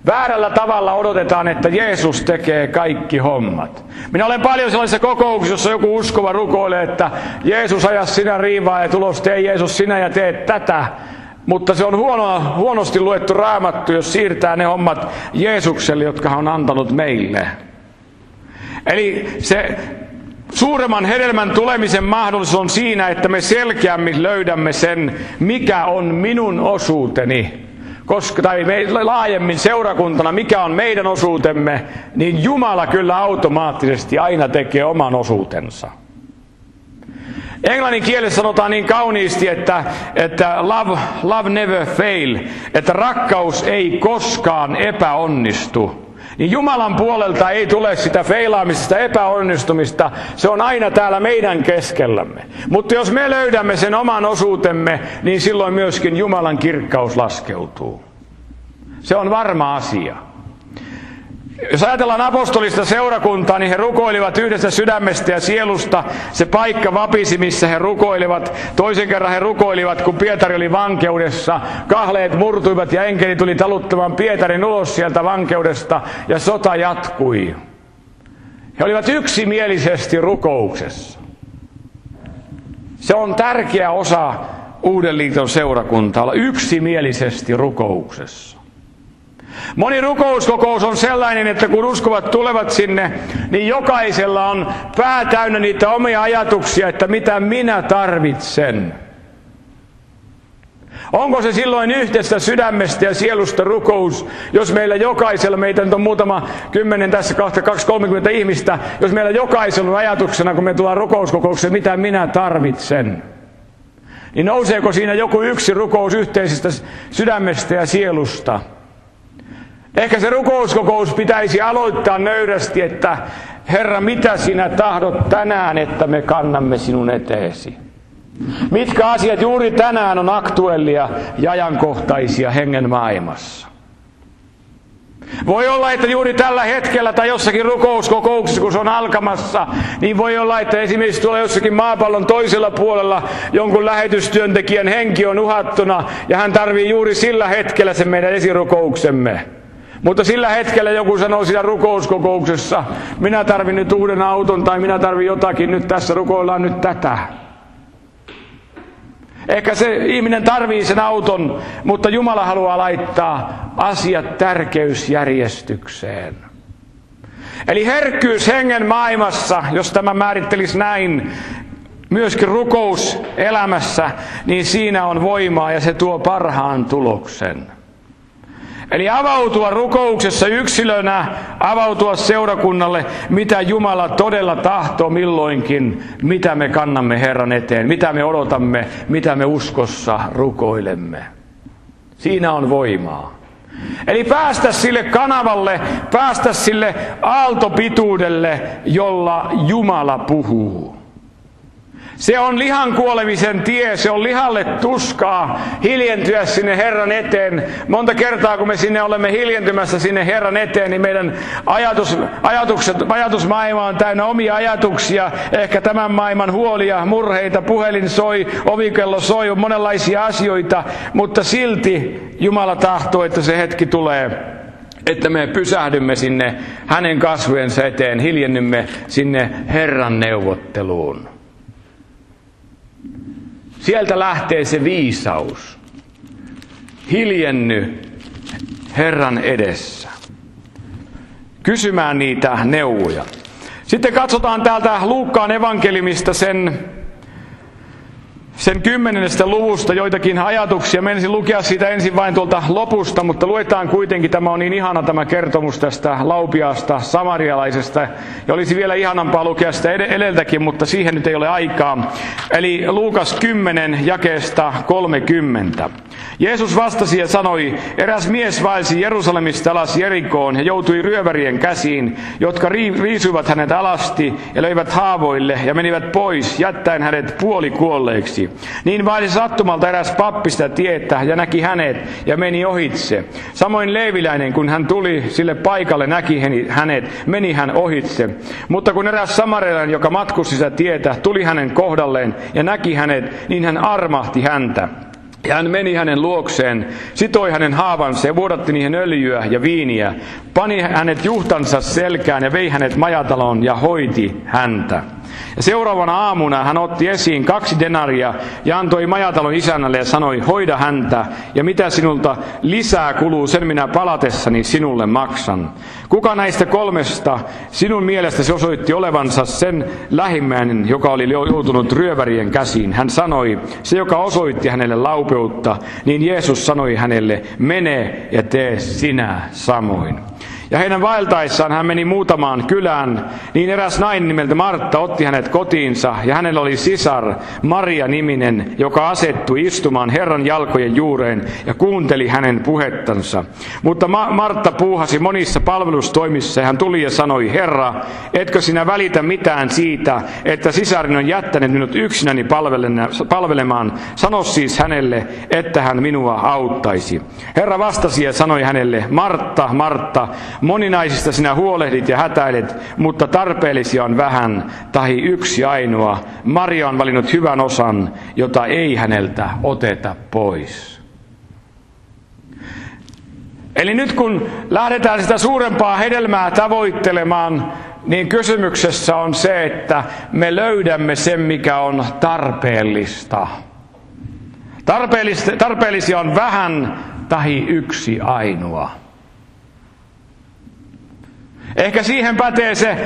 Väärällä tavalla odotetaan, että Jeesus tekee kaikki hommat. Minä olen paljon sellaisissa kokouksissa, jossa joku uskova rukoilee, että Jeesus aja sinä riivaa ja tulos tee Jeesus sinä ja teet tätä. Mutta se on huono, huonosti luettu raamattu, jos siirtää ne hommat Jeesukselle, jotka hän on antanut meille. Eli se suuremman hedelmän tulemisen mahdollisuus on siinä, että me selkeämmin löydämme sen, mikä on minun osuuteni. Koska, tai me, laajemmin seurakuntana, mikä on meidän osuutemme, niin Jumala kyllä automaattisesti aina tekee oman osuutensa. Englannin kielessä sanotaan niin kauniisti, että, että love, love never fail, että rakkaus ei koskaan epäonnistu. Niin Jumalan puolelta ei tule sitä feilaamisesta, epäonnistumista, se on aina täällä meidän keskellämme. Mutta jos me löydämme sen oman osuutemme, niin silloin myöskin Jumalan kirkkaus laskeutuu. Se on varma asia. Jos ajatellaan apostolista seurakuntaa, niin he rukoilivat yhdessä sydämestä ja sielusta. Se paikka vapisi, missä he rukoilivat. Toisen kerran he rukoilivat, kun Pietari oli vankeudessa. Kahleet murtuivat ja enkeli tuli taluttamaan Pietarin ulos sieltä vankeudesta ja sota jatkui. He olivat yksimielisesti rukouksessa. Se on tärkeä osa Uuden liiton seurakuntaa, olla yksimielisesti rukouksessa. Moni rukouskokous on sellainen, että kun uskovat tulevat sinne, niin jokaisella on pää täynnä niitä omia ajatuksia, että mitä minä tarvitsen. Onko se silloin yhteistä sydämestä ja sielusta rukous, jos meillä jokaisella, meitä nyt on muutama kymmenen tässä, kaksi kolmekymmentä ihmistä, jos meillä jokaisella on ajatuksena, kun me tullaan rukouskokoukseen, mitä minä tarvitsen. Niin nouseeko siinä joku yksi rukous yhteisestä sydämestä ja sielusta? Ehkä se rukouskokous pitäisi aloittaa nöyrästi, että Herra, mitä sinä tahdot tänään, että me kannamme sinun eteesi? Mitkä asiat juuri tänään on aktuellia ja ajankohtaisia hengen maailmassa? Voi olla, että juuri tällä hetkellä tai jossakin rukouskokouksessa, kun se on alkamassa, niin voi olla, että esimerkiksi tuolla jossakin maapallon toisella puolella jonkun lähetystyöntekijän henki on uhattuna ja hän tarvii juuri sillä hetkellä sen meidän esirukouksemme. Mutta sillä hetkellä joku sanoo siinä rukouskokouksessa, minä tarvin nyt uuden auton tai minä tarvin jotakin, nyt tässä rukoillaan nyt tätä. Ehkä se ihminen tarvii sen auton, mutta Jumala haluaa laittaa asiat tärkeysjärjestykseen. Eli herkkyys hengen maailmassa, jos tämä määrittelisi näin, myöskin rukous elämässä, niin siinä on voimaa ja se tuo parhaan tuloksen. Eli avautua rukouksessa yksilönä, avautua seurakunnalle, mitä Jumala todella tahtoo milloinkin, mitä me kannamme Herran eteen, mitä me odotamme, mitä me uskossa rukoilemme. Siinä on voimaa. Eli päästä sille kanavalle, päästä sille aaltopituudelle, jolla Jumala puhuu. Se on lihan kuolemisen tie, se on lihalle tuskaa hiljentyä sinne Herran eteen. Monta kertaa kun me sinne olemme hiljentymässä sinne Herran eteen, niin meidän ajatus, ajatukset, ajatusmaailma on täynnä omia ajatuksia. Ehkä tämän maailman huolia, murheita, puhelin soi, ovikello soi, on monenlaisia asioita. Mutta silti Jumala tahtoo, että se hetki tulee, että me pysähdymme sinne hänen kasvojensa eteen, hiljennymme sinne Herran neuvotteluun. Sieltä lähtee se viisaus. Hiljenny Herran edessä. Kysymään niitä neuvoja. Sitten katsotaan täältä Luukkaan evankeliumista sen, sen kymmenennestä luvusta joitakin ajatuksia. Menisin lukea siitä ensin vain tuolta lopusta, mutta luetaan kuitenkin. Tämä on niin ihana tämä kertomus tästä laupiaasta samarialaisesta. Ja olisi vielä ihanampaa lukea sitä edeltäkin, mutta siihen nyt ei ole aikaa. Eli Luukas kymmenen jakeesta kolmekymmentä. Jeesus vastasi ja sanoi, eräs mies vaelsi Jerusalemista alas Jerikoon ja joutui ryövärien käsiin, jotka riisuivat hänet alasti ja löivät haavoille ja menivät pois, jättäen hänet puolikuolleeksi. Niin vaelsi sattumalta eräs pappi sitä tietä ja näki hänet ja meni ohitse. Samoin leeviläinen, kun hän tuli sille paikalle, näki hänet, meni hän ohitse. Mutta kun eräs samarialainen, joka matkusti sitä tietä, tuli hänen kohdalleen ja näki hänet, niin hän armahti häntä. Ja hän meni hänen luokseen, sitoi hänen haavansa ja vuodatti niihin öljyä ja viiniä, pani hänet juhtansa selkään ja vei hänet majataloon ja hoiti häntä. Ja seuraavana aamuna hän otti esiin kaksi denaria ja antoi majatalon isännälle ja sanoi, hoida häntä, ja mitä sinulta lisää kuluu, sen minä palatessani sinulle maksan. Kuka näistä kolmesta sinun mielestäsi osoitti olevansa sen lähimmäinen, joka oli joutunut ryövärien käsiin? Hän sanoi, se joka osoitti hänelle laupeutta, niin Jeesus sanoi hänelle, mene ja tee sinä samoin. Ja heidän vaeltaessaan hän meni muutamaan kylään, niin eräs nainen nimeltä Martta otti hänet kotiinsa, ja hänellä oli sisar, Maria-niminen, joka asettui istumaan Herran jalkojen juureen ja kuunteli hänen puhettansa. Mutta Ma- Martta puuhasi monissa palvelustoimissa, ja hän tuli ja sanoi, Herra, etkö sinä välitä mitään siitä, että sisarini on jättänyt minut yksinäni palvelemaan, sano siis hänelle, että hän minua auttaisi. Herra vastasi ja sanoi hänelle, Martta, Martta, moninaisista sinä huolehdit ja hätäilet, mutta tarpeellisia on vähän, tahi yksi ainoa. Maria on valinnut hyvän osan, jota ei häneltä oteta pois. Eli nyt kun lähdetään sitä suurempaa hedelmää tavoittelemaan, niin kysymyksessä on se, että me löydämme sen, mikä on tarpeellista. Tarpeellisia on vähän, tahi yksi ainoa. Ehkä siihen pätee se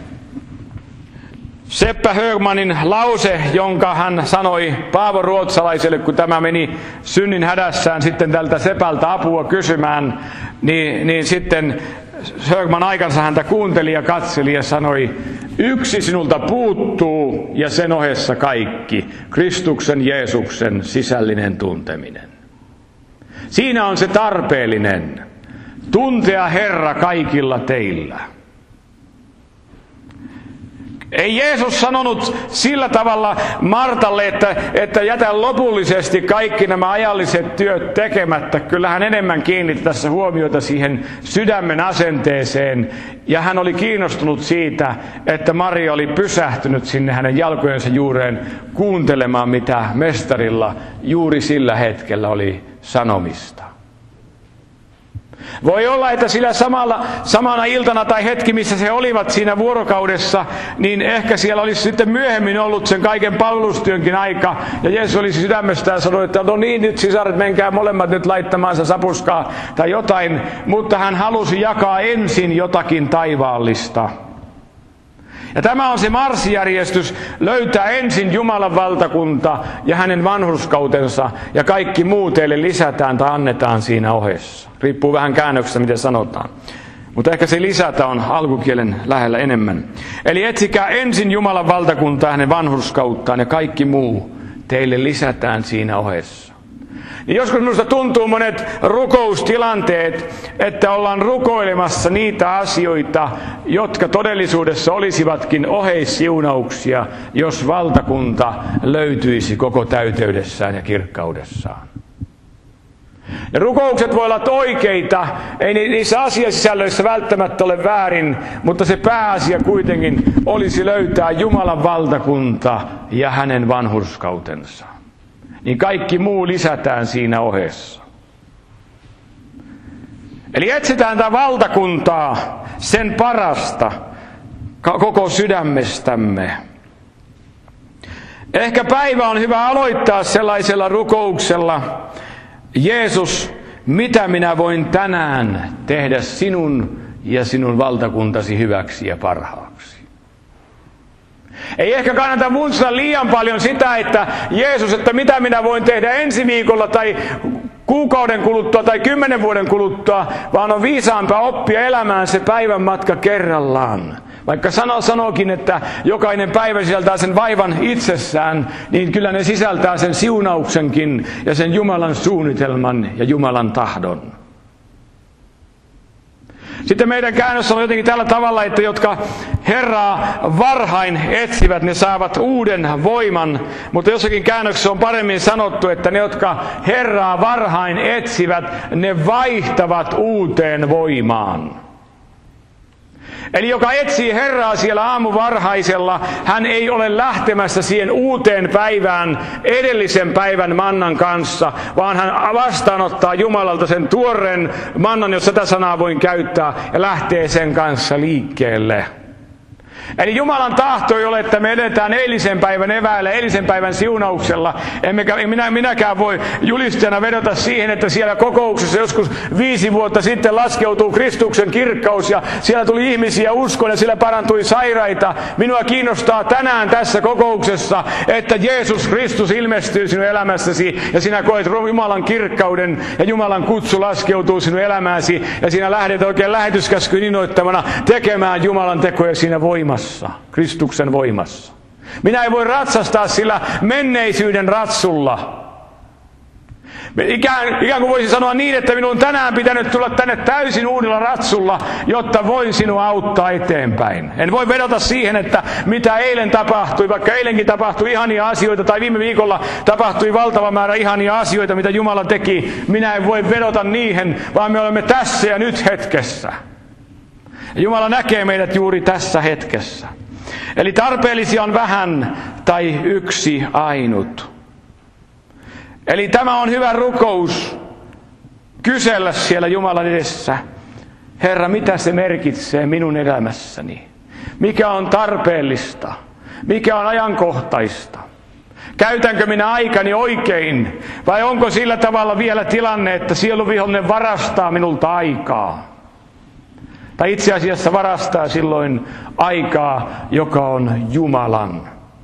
Seppä Högmanin lause, jonka hän sanoi Paavo Ruotsalaiselle, kun tämä meni synnin hädässään sitten tältä sepältä apua kysymään, niin, niin sitten Högman aikansa häntä kuunteli ja katseli ja sanoi, yksi sinulta puuttuu ja sen ohessa kaikki, Kristuksen Jeesuksen sisällinen tunteminen. Siinä on se tarpeellinen. Tuntea Herra kaikilla teillä. Ei Jeesus sanonut sillä tavalla Martalle, että, että jätä lopullisesti kaikki nämä ajalliset työt tekemättä. Kyllä hän enemmän kiinnitti tässä huomiota siihen sydämen asenteeseen. Ja hän oli kiinnostunut siitä, että Maria oli pysähtynyt sinne hänen jalkojensa juureen kuuntelemaan, mitä mestarilla juuri sillä hetkellä oli sanomista. Voi olla, että sillä samalla, samana iltana tai hetki, missä he olivat siinä vuorokaudessa, niin ehkä siellä olisi sitten myöhemmin ollut sen kaiken palvelustyönkin aika. Ja Jeesus olisi sydämestään sanonut, että no niin, nyt sisaret, menkää molemmat nyt laittamaansa sapuskaa tai jotain. Mutta hän halusi jakaa ensin jotakin taivaallista. Ja tämä on se marssijärjestys, löytää ensin Jumalan valtakunta ja hänen vanhurskautensa, ja kaikki muu teille lisätään tai annetaan siinä ohessa. Riippuu vähän käännöksestä, miten sanotaan. Mutta ehkä se lisätä on alkukielen lähellä enemmän. Eli etsikää ensin Jumalan valtakuntaa, hänen vanhurskauttaan, ja kaikki muu teille lisätään siinä ohessa. Niin joskus minusta tuntuu monet rukoustilanteet, että ollaan rukoilemassa niitä asioita, jotka todellisuudessa olisivatkin oheissiunauksia, jos valtakunta löytyisi koko täyteydessään ja kirkkaudessaan. Ja rukoukset voi olla oikeita, ei niissä asiasisällöissä välttämättä ole väärin, mutta se pääasia kuitenkin olisi löytää Jumalan valtakunta ja hänen vanhurskautensa. Niin kaikki muu lisätään siinä ohessa. Eli etsitään tätä valtakuntaa, sen parasta, koko sydämestämme. Ehkä päivä on hyvä aloittaa sellaisella rukouksella, Jeesus, mitä minä voin tänään tehdä sinun ja sinun valtakuntasi hyväksi ja parhaaksi? Ei ehkä kannata muistuttaa liian paljon sitä, että Jeesus, että mitä minä voin tehdä ensi viikolla tai kuukauden kuluttua tai kymmenen vuoden kuluttua, vaan on viisaampaa oppia elämään se päivän matka kerrallaan. Vaikka sano sanookin, että jokainen päivä sisältää sen vaivan itsessään, niin kyllä ne sisältää sen siunauksenkin ja sen Jumalan suunnitelman ja Jumalan tahdon. Sitten meidän käännössä on jotenkin tällä tavalla, että jotka Herraa varhain etsivät, ne saavat uuden voiman. Mutta jossakin käännöksessä on paremmin sanottu, että ne, jotka Herraa varhain etsivät, ne vaihtavat uuteen voimaan. Eli joka etsii Herraa siellä aamuvarhaisella, hän ei ole lähtemässä siihen uuteen päivään edellisen päivän mannan kanssa, vaan hän vastaanottaa Jumalalta sen tuoreen mannan, jos tätä sanaa voin käyttää, ja lähtee sen kanssa liikkeelle. Eli Jumalan tahto ei ole, että me edetään eilisen päivän eväillä, eilisen päivän siunauksella. Emmekä, minä, minäkään voi julistajana vedota siihen, että siellä kokouksessa joskus viisi vuotta sitten laskeutuu Kristuksen kirkkaus ja siellä tuli ihmisiä uskon ja siellä parantui sairaita. Minua kiinnostaa tänään tässä kokouksessa, että Jeesus Kristus ilmestyy sinun elämässäsi ja sinä koet Jumalan kirkkauden ja Jumalan kutsu laskeutuu sinun elämääsi ja sinä lähdet oikein lähetyskäskyn innoittamana tekemään Jumalan tekoja siinä voimassa. Kristuksen voimassa. Minä en voi ratsastaa sillä menneisyyden ratsulla. Ikään, ikään kuin voisin sanoa niin, että minun on tänään pitänyt tulla tänne täysin uudella ratsulla, jotta voin sinua auttaa eteenpäin. En voi vedota siihen, että mitä eilen tapahtui, vaikka eilenkin tapahtui ihania asioita, tai viime viikolla tapahtui valtava määrä ihania asioita, mitä Jumala teki. Minä en voi vedota niihin, vaan me olemme tässä ja nyt hetkessä. Jumala näkee meidät juuri tässä hetkessä. Eli tarpeellisia on vähän tai yksi ainut. Eli tämä on hyvä rukous kysellä siellä Jumalan edessä. Herra, mitä se merkitsee minun elämässäni? Mikä on tarpeellista? Mikä on ajankohtaista? Käytänkö minä aikani oikein? Vai onko sillä tavalla vielä tilanne, että sieluvihollinen varastaa minulta aikaa? Tai itse asiassa varastaa silloin aikaa, joka on Jumalan.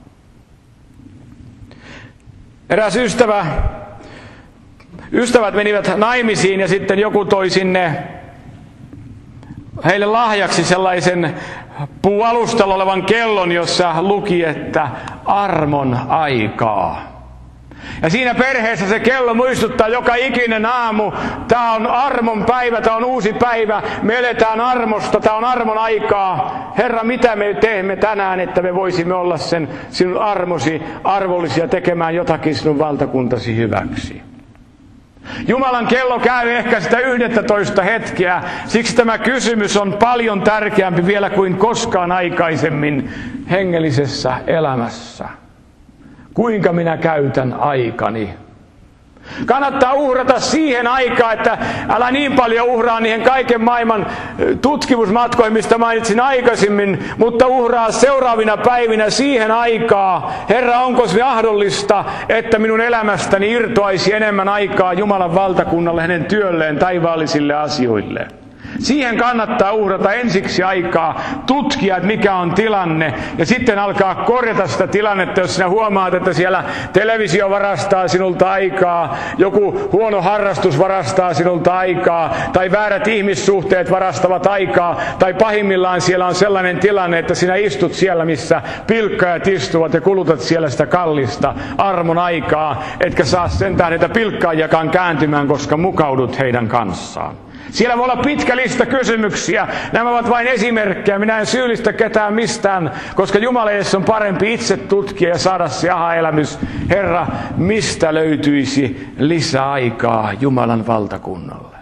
Eräs ystävä, ystävät menivät naimisiin ja sitten joku toi sinne heille lahjaksi sellaisen puualustalla olevan kellon, jossa luki, että armon aikaa. Ja siinä perheessä se kello muistuttaa joka ikinen aamu, tämä on armon päivä, tämä on uusi päivä, me eletään armosta, tämä on armon aikaa. Herra, mitä me teemme tänään, että me voisimme olla sen sinun armosi arvollisia tekemään jotakin sinun valtakuntasi hyväksi. Jumalan kello käy ehkä sitä yhdettätoista hetkeä, siksi tämä kysymys on paljon tärkeämpi vielä kuin koskaan aikaisemmin hengellisessä elämässä. Kuinka minä käytän aikani? Kannattaa uhrata siihen aikaan, että älä niin paljon uhraa niihin kaiken maailman tutkimusmatkoihin, mistä mainitsin aikaisemmin, mutta uhraa seuraavina päivinä siihen aikaa. Herra, onko se mahdollista, että minun elämästäni irtoaisi enemmän aikaa Jumalan valtakunnalle, hänen työlleen, taivaallisille asioille? Siihen kannattaa uhrata ensiksi aikaa, tutkia, että mikä on tilanne, ja sitten alkaa korjata sitä tilannetta, jos sinä huomaat, että siellä televisio varastaa sinulta aikaa, joku huono harrastus varastaa sinulta aikaa, tai väärät ihmissuhteet varastavat aikaa, tai pahimmillaan siellä on sellainen tilanne, että sinä istut siellä, missä pilkkaajat istuvat, ja kulutat siellä sitä kallista armon aikaa, etkä saa sentään niitä pilkkaajakaan kääntymään, koska mukaudut heidän kanssaan. Siellä voi olla pitkä lista kysymyksiä. Nämä ovat vain esimerkkejä. Minä en syyllistä ketään mistään, koska Jumala edes on parempi itse tutkia ja saada se aha-elämys. Herra, mistä löytyisi lisäaikaa Jumalan valtakunnalle?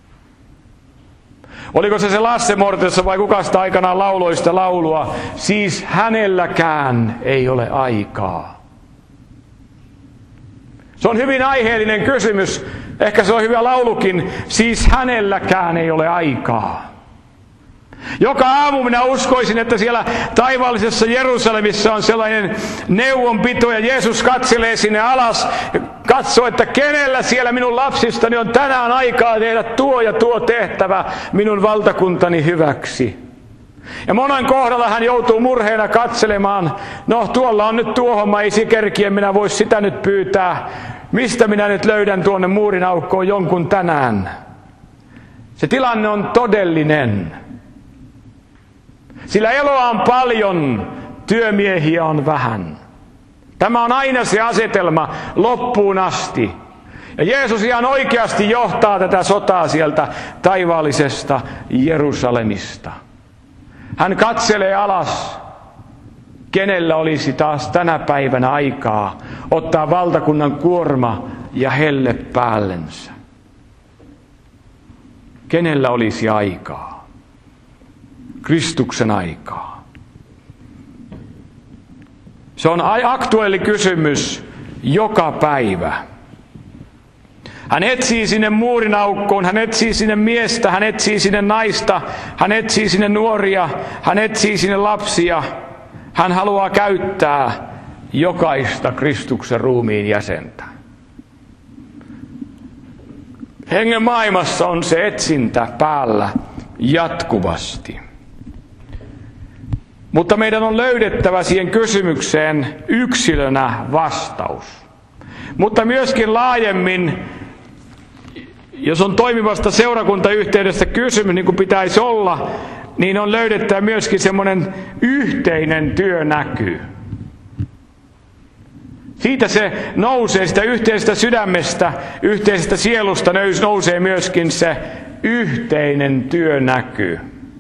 Oliko se se Lasse Mortessa vai kuka sitä aikanaan lauloista laulua? Siis hänelläkään ei ole aikaa. Se on hyvin aiheellinen kysymys. Ehkä se on hyvä laulukin. Siis hänelläkään ei ole aikaa. Joka aamu minä uskoisin, että siellä taivaallisessa Jerusalemissa on sellainen neuvonpito ja Jeesus katselee sinne alas ja katsoo, että kenellä siellä minun lapsistani on tänään aikaa tehdä tuo ja tuo tehtävä minun valtakuntani hyväksi. Ja monen kohdalla hän joutuu murheena katselemaan, no tuolla on nyt tuo homma, ei se kerkiä, minä vois sitä nyt pyytää. Mistä minä nyt löydän tuonne muurin aukkoon jonkun tänään? Se tilanne on todellinen. Sillä eloa on paljon, työmiehiä on vähän. Tämä on aina se asetelma loppuun asti. Ja Jeesus ihan oikeasti johtaa tätä sotaa sieltä taivaallisesta Jerusalemista. Hän katselee alas. Kenellä olisi taas tänä päivänä aikaa ottaa valtakunnan kuorma ja helle päällensä? Kenellä olisi aikaa? Kristuksen aikaa. Se on aktuelli kysymys joka päivä. Hän etsii sinne muurin aukkoon, hän etsii sinne miestä, hän etsii sinne naista, hän etsii sinne nuoria, hän etsii sinne lapsia. Hän haluaa käyttää jokaista Kristuksen ruumiin jäsentä. Hengen maailmassa on se etsintä päällä jatkuvasti. Mutta meidän on löydettävä siihen kysymykseen yksilönä vastaus. Mutta myöskin laajemmin, jos on toimivasta seurakuntayhteydestä kysymys, niin kuin pitäisi olla, niin on löydettävä myöskin semmoinen yhteinen työnäky. Siitä se nousee, sitä yhteisestä sydämestä, yhteisestä sielusta nousee myöskin se yhteinen työnäky.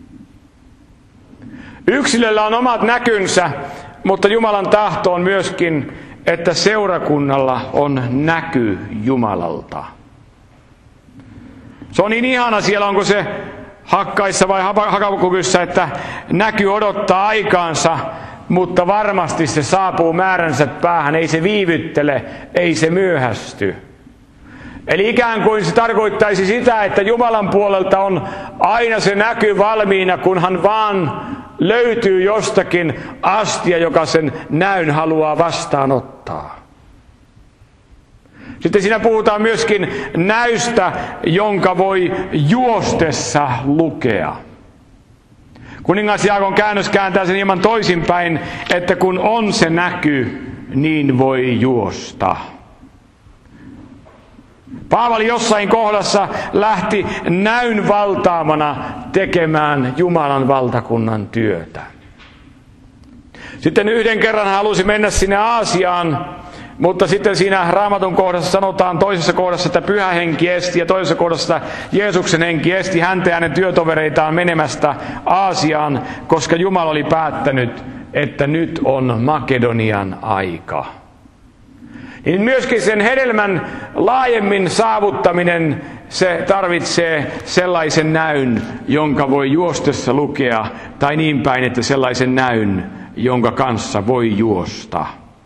Yksilöllä on omat näkynsä, mutta Jumalan tahto on myöskin, että seurakunnalla on näky Jumalalta. Se on niin ihana siellä, onko se Hakkaissa vai Hakabukyssä, että näky odottaa aikaansa, mutta varmasti se saapuu määränsä päähän, ei se viivyttele, ei se myöhästy. Eli ikään kuin se tarkoittaisi sitä, että Jumalan puolelta on aina se näky valmiina, kunhan vaan löytyy jostakin astia, joka sen näyn haluaa vastaanottaa. Sitten siinä puhutaan myöskin näystä, jonka voi juostessa lukea. Kuningas Jaakon käännös kääntää sen hieman toisinpäin, että kun on se näky, niin voi juosta. Paavali jossain kohdassa lähti näyn valtaamana tekemään Jumalan valtakunnan työtä. Sitten yhden kerran hän halusi mennä sinne Aasiaan, mutta sitten siinä Raamatun kohdassa sanotaan toisessa kohdassa, että Pyhä Henki esti, ja toisessa kohdassa Jeesuksen henki esti häntä ja hänen työtovereitaan menemästä Aasiaan, koska Jumala oli päättänyt, että nyt on Makedonian aika. Niin myöskin sen hedelmän laajemmin saavuttaminen, se tarvitsee sellaisen näyn, jonka voi juostessa lukea, tai niin päin, että sellaisen näyn, jonka kanssa voi juosta.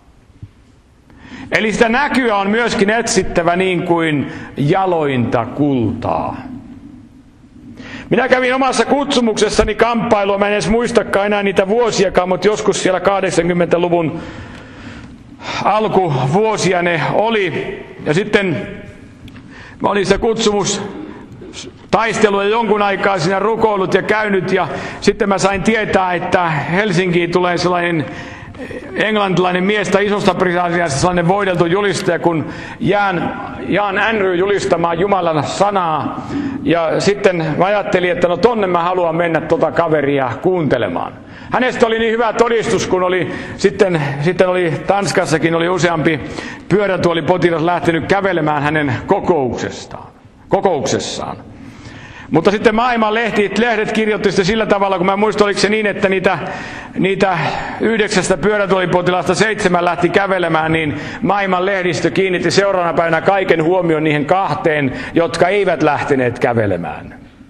Eli sitä näkyä on myöskin etsittävä niin kuin jalointa kultaa. Minä kävin omassa kutsumuksessani kamppailua, mä en edes muistakaan enää niitä vuosiakaan, mutta joskus siellä kahdeksankymmentäluvun alkuvuosia ne oli. Ja sitten mä olin sitä kutsumustaistelua jonkun aikaa siinä rukoillut ja käynyt, ja sitten mä sain tietää, että Helsinkiin tulee sellainen englantilainen mies tai isosta Britanniasta sellainen voideltu julistaja, kun Jan, Jan Andrew julistamaan Jumalan sanaa. Ja sitten mä ajattelin, että no tonne mä haluan mennä tota kaveria kuuntelemaan. Hänestä oli niin hyvä todistus, kun oli sitten, sitten oli Tanskassakin oli useampi pyörätuolipotilas lähtenyt kävelemään hänen kokouksestaan, kokouksessaan. Mutta sitten maailman lehtit, lehdet kirjoitti sitten sillä tavalla, kun mä muistan, oliko se niin, että niitä, niitä yhdeksästä pyörätuolipotilasta seitsemän lähti kävelemään, niin maailman lehdistö kiinnitti seuraavana päivänä kaiken huomion niihin kahteen, jotka eivät lähteneet kävelemään.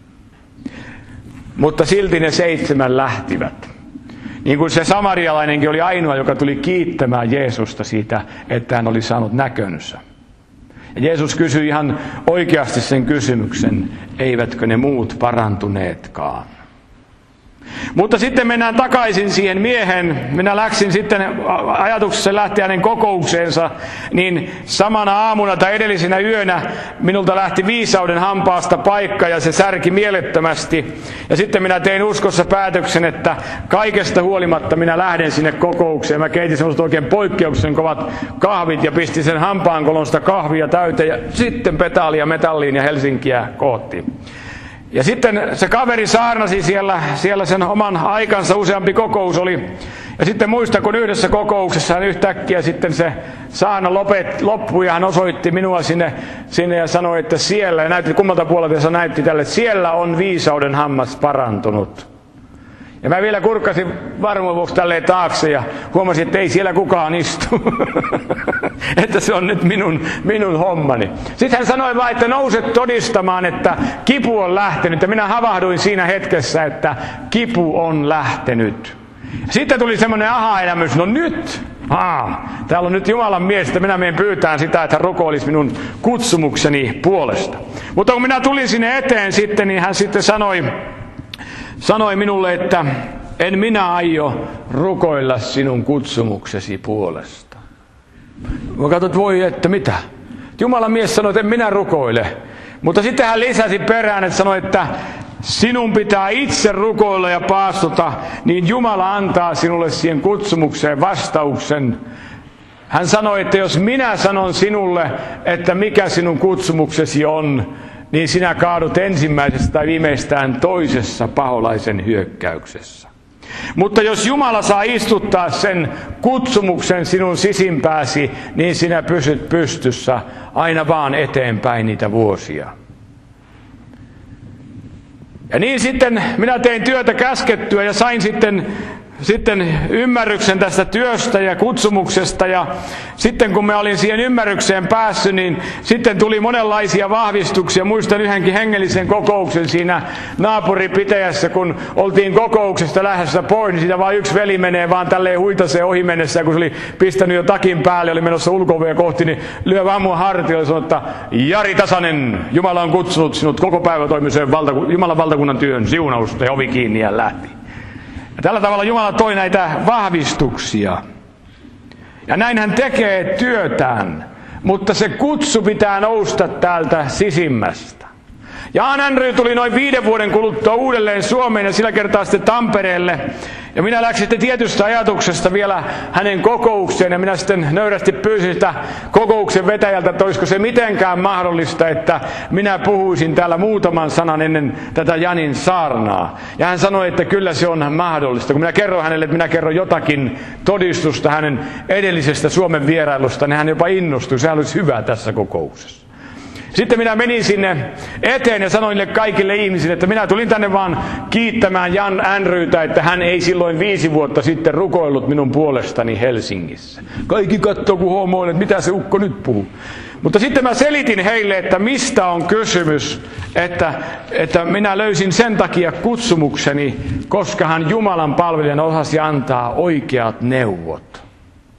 Mutta silti ne seitsemän lähtivät. Niin kuin se samarialainenkin oli ainoa, joka tuli kiittämään Jeesusta siitä, että hän oli saanut näkönsä. Ja Jeesus kysyi ihan oikeasti sen kysymyksen, eivätkö ne muut parantuneetkaan. Mutta sitten mennään takaisin siihen miehen. Minä läksin sitten ajatuksessa lähteä hänen kokoukseensa, niin samana aamuna tai edellisenä yönä minulta lähti viisauden hampaasta paikka ja se särki mielettömästi. Ja sitten minä tein uskossa päätöksen, että kaikesta huolimatta minä lähden sinne kokoukseen. Mä keitin semmoiset oikein poikkeuksellisen kovat kahvit ja pistin sen hampaankolon sitä kahvia täyteen ja sitten petaalia metalliin ja Helsinkiä koottiin. Ja sitten se kaveri saarnasi siellä, siellä sen oman aikansa, useampi kokous oli. Ja sitten muistan, kun yhdessä kokouksessa hän yhtäkkiä sitten se saarna lopet, loppui ja hän osoitti minua sinne, sinne ja sanoi, että siellä, ja näytti kummalta puolelta ja näytti tälle, että siellä on viisauden hammas parantunut. Ja mä vielä kurkkasin varmuuden vuoksi tälleen taakse ja huomasin, että ei siellä kukaan istu. Että se on nyt minun, minun hommani. Sitten hän sanoi vaan, että nouse todistamaan, että kipu on lähtenyt. Ja minä havahduin siinä hetkessä, että kipu on lähtenyt. Sitten tuli semmoinen aha-elämys, no nyt, aa, täällä on nyt Jumalan mies, että minä menen pyytään sitä, että hän rukoilisi minun kutsumukseni puolesta. Mutta kun minä tulin sinne eteen sitten, niin hän sitten sanoi, sanoi minulle, että en minä aio rukoilla sinun kutsumuksesi puolesta. Mä katsoin, että voi, että mitä? Jumalan mies sanoi, että en minä rukoile. Mutta sitten hän lisäsi perään, että sanoi, että sinun pitää itse rukoilla ja paastota, niin Jumala antaa sinulle siihen kutsumukseen vastauksen. Hän sanoi, että jos minä sanon sinulle, että mikä sinun kutsumuksesi on, niin sinä kaadut ensimmäisessä tai viimeistään toisessa paholaisen hyökkäyksessä. Mutta jos Jumala saa istuttaa sen kutsumuksen sinun sisimpääsi, niin sinä pysyt pystyssä aina vaan eteenpäin niitä vuosia. Ja niin sitten minä tein työtä käskettyä ja sain sitten, sitten ymmärryksen tästä työstä ja kutsumuksesta. Ja sitten kun mä olin siihen ymmärrykseen päässyt, niin sitten tuli monenlaisia vahvistuksia. Muistan yhdenkin hengellisen kokouksen siinä naapuripitäjässä, kun oltiin kokouksesta lähdössä pois, niin siitä vaan yksi veli menee vaan tälleen huitaseen ohi mennessä. Ja kun se oli pistänyt jo takin päälle, oli menossa ulko-ovea kohti, niin lyö vaan mun hartioille ja sanoi, että Jari Tasanen, Jumala on kutsunut sinut koko päivä toimiseen valtaku- Jumalan valtakunnan työn siunausta, ja ovi kiinni ja lähti. Ja tällä tavalla Jumala toi näitä vahvistuksia. Ja näin hän tekee työtään. Mutta se kutsu pitää nousta täältä sisimmästä. Jan Andrew tuli noin viiden vuoden kuluttua uudelleen Suomeen ja sillä kertaa sitten Tampereelle. Ja minä läksin sitten tietystä ajatuksesta vielä hänen kokoukseen. Ja minä sitten nöyrästi pyysin sitä kokouksen vetäjältä, että olisiko se mitenkään mahdollista, että minä puhuisin täällä muutaman sanan ennen tätä Janin saarnaa. Ja hän sanoi, että kyllä se on mahdollista. Kun minä kerron hänelle, että minä kerron jotakin todistusta hänen edellisestä Suomen vierailusta, niin hän jopa innostui. Sehän olisi hyvä tässä kokouksessa. Sitten minä menin sinne eteen ja sanoin niille kaikille ihmisille, että minä tulin tänne vaan kiittämään Jan Andrewta, että hän ei silloin viisi vuotta sitten rukoillut minun puolestani Helsingissä. Kaikki katsoo kun huomoin, että mitä se ukko nyt puhuu. Mutta sitten mä selitin heille, että mistä on kysymys, että, että minä löysin sen takia kutsumukseni, koska hän Jumalan palvelijan osasi antaa oikeat neuvot.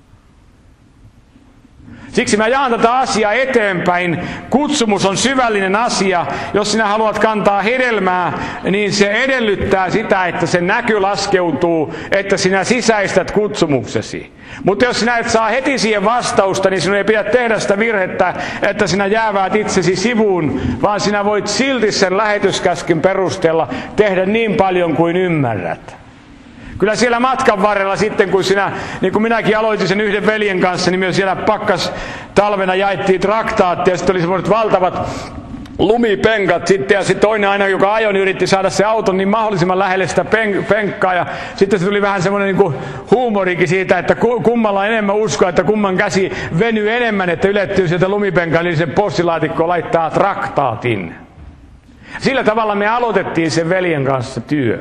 Siksi mä jaan tätä asiaa eteenpäin. Kutsumus on syvällinen asia. Jos sinä haluat kantaa hedelmää, niin se edellyttää sitä, että se näky laskeutuu, että sinä sisäistät kutsumuksesi. Mutta jos sinä et saa heti siihen vastausta, niin sinun ei pidä tehdä sitä virhettä, että sinä jääväät itsesi sivuun, vaan sinä voit silti sen lähetyskäskyn perusteella tehdä niin paljon kuin ymmärrät. Kyllä siellä matkan varrella sitten, kun sinä, niin kuin minäkin aloitin sen yhden veljen kanssa, niin myös siellä pakkas talvena jaettiin traktaattia ja sitten oli semmoiset valtavat lumipenkat sitten ja sitten toinen aina, joka ajoi, niin yritti saada se auton niin mahdollisimman lähelle sitä pen- penkkaa ja sitten se tuli vähän semmoinen niin kuin huumorikin siitä, että kummalla on enemmän uskoa, että kumman käsi venyy enemmän, että ylettyy sieltä lumipenkaan, niin se postilaatikko laittaa traktaatin. Sillä tavalla me aloitettiin sen veljen kanssa työ.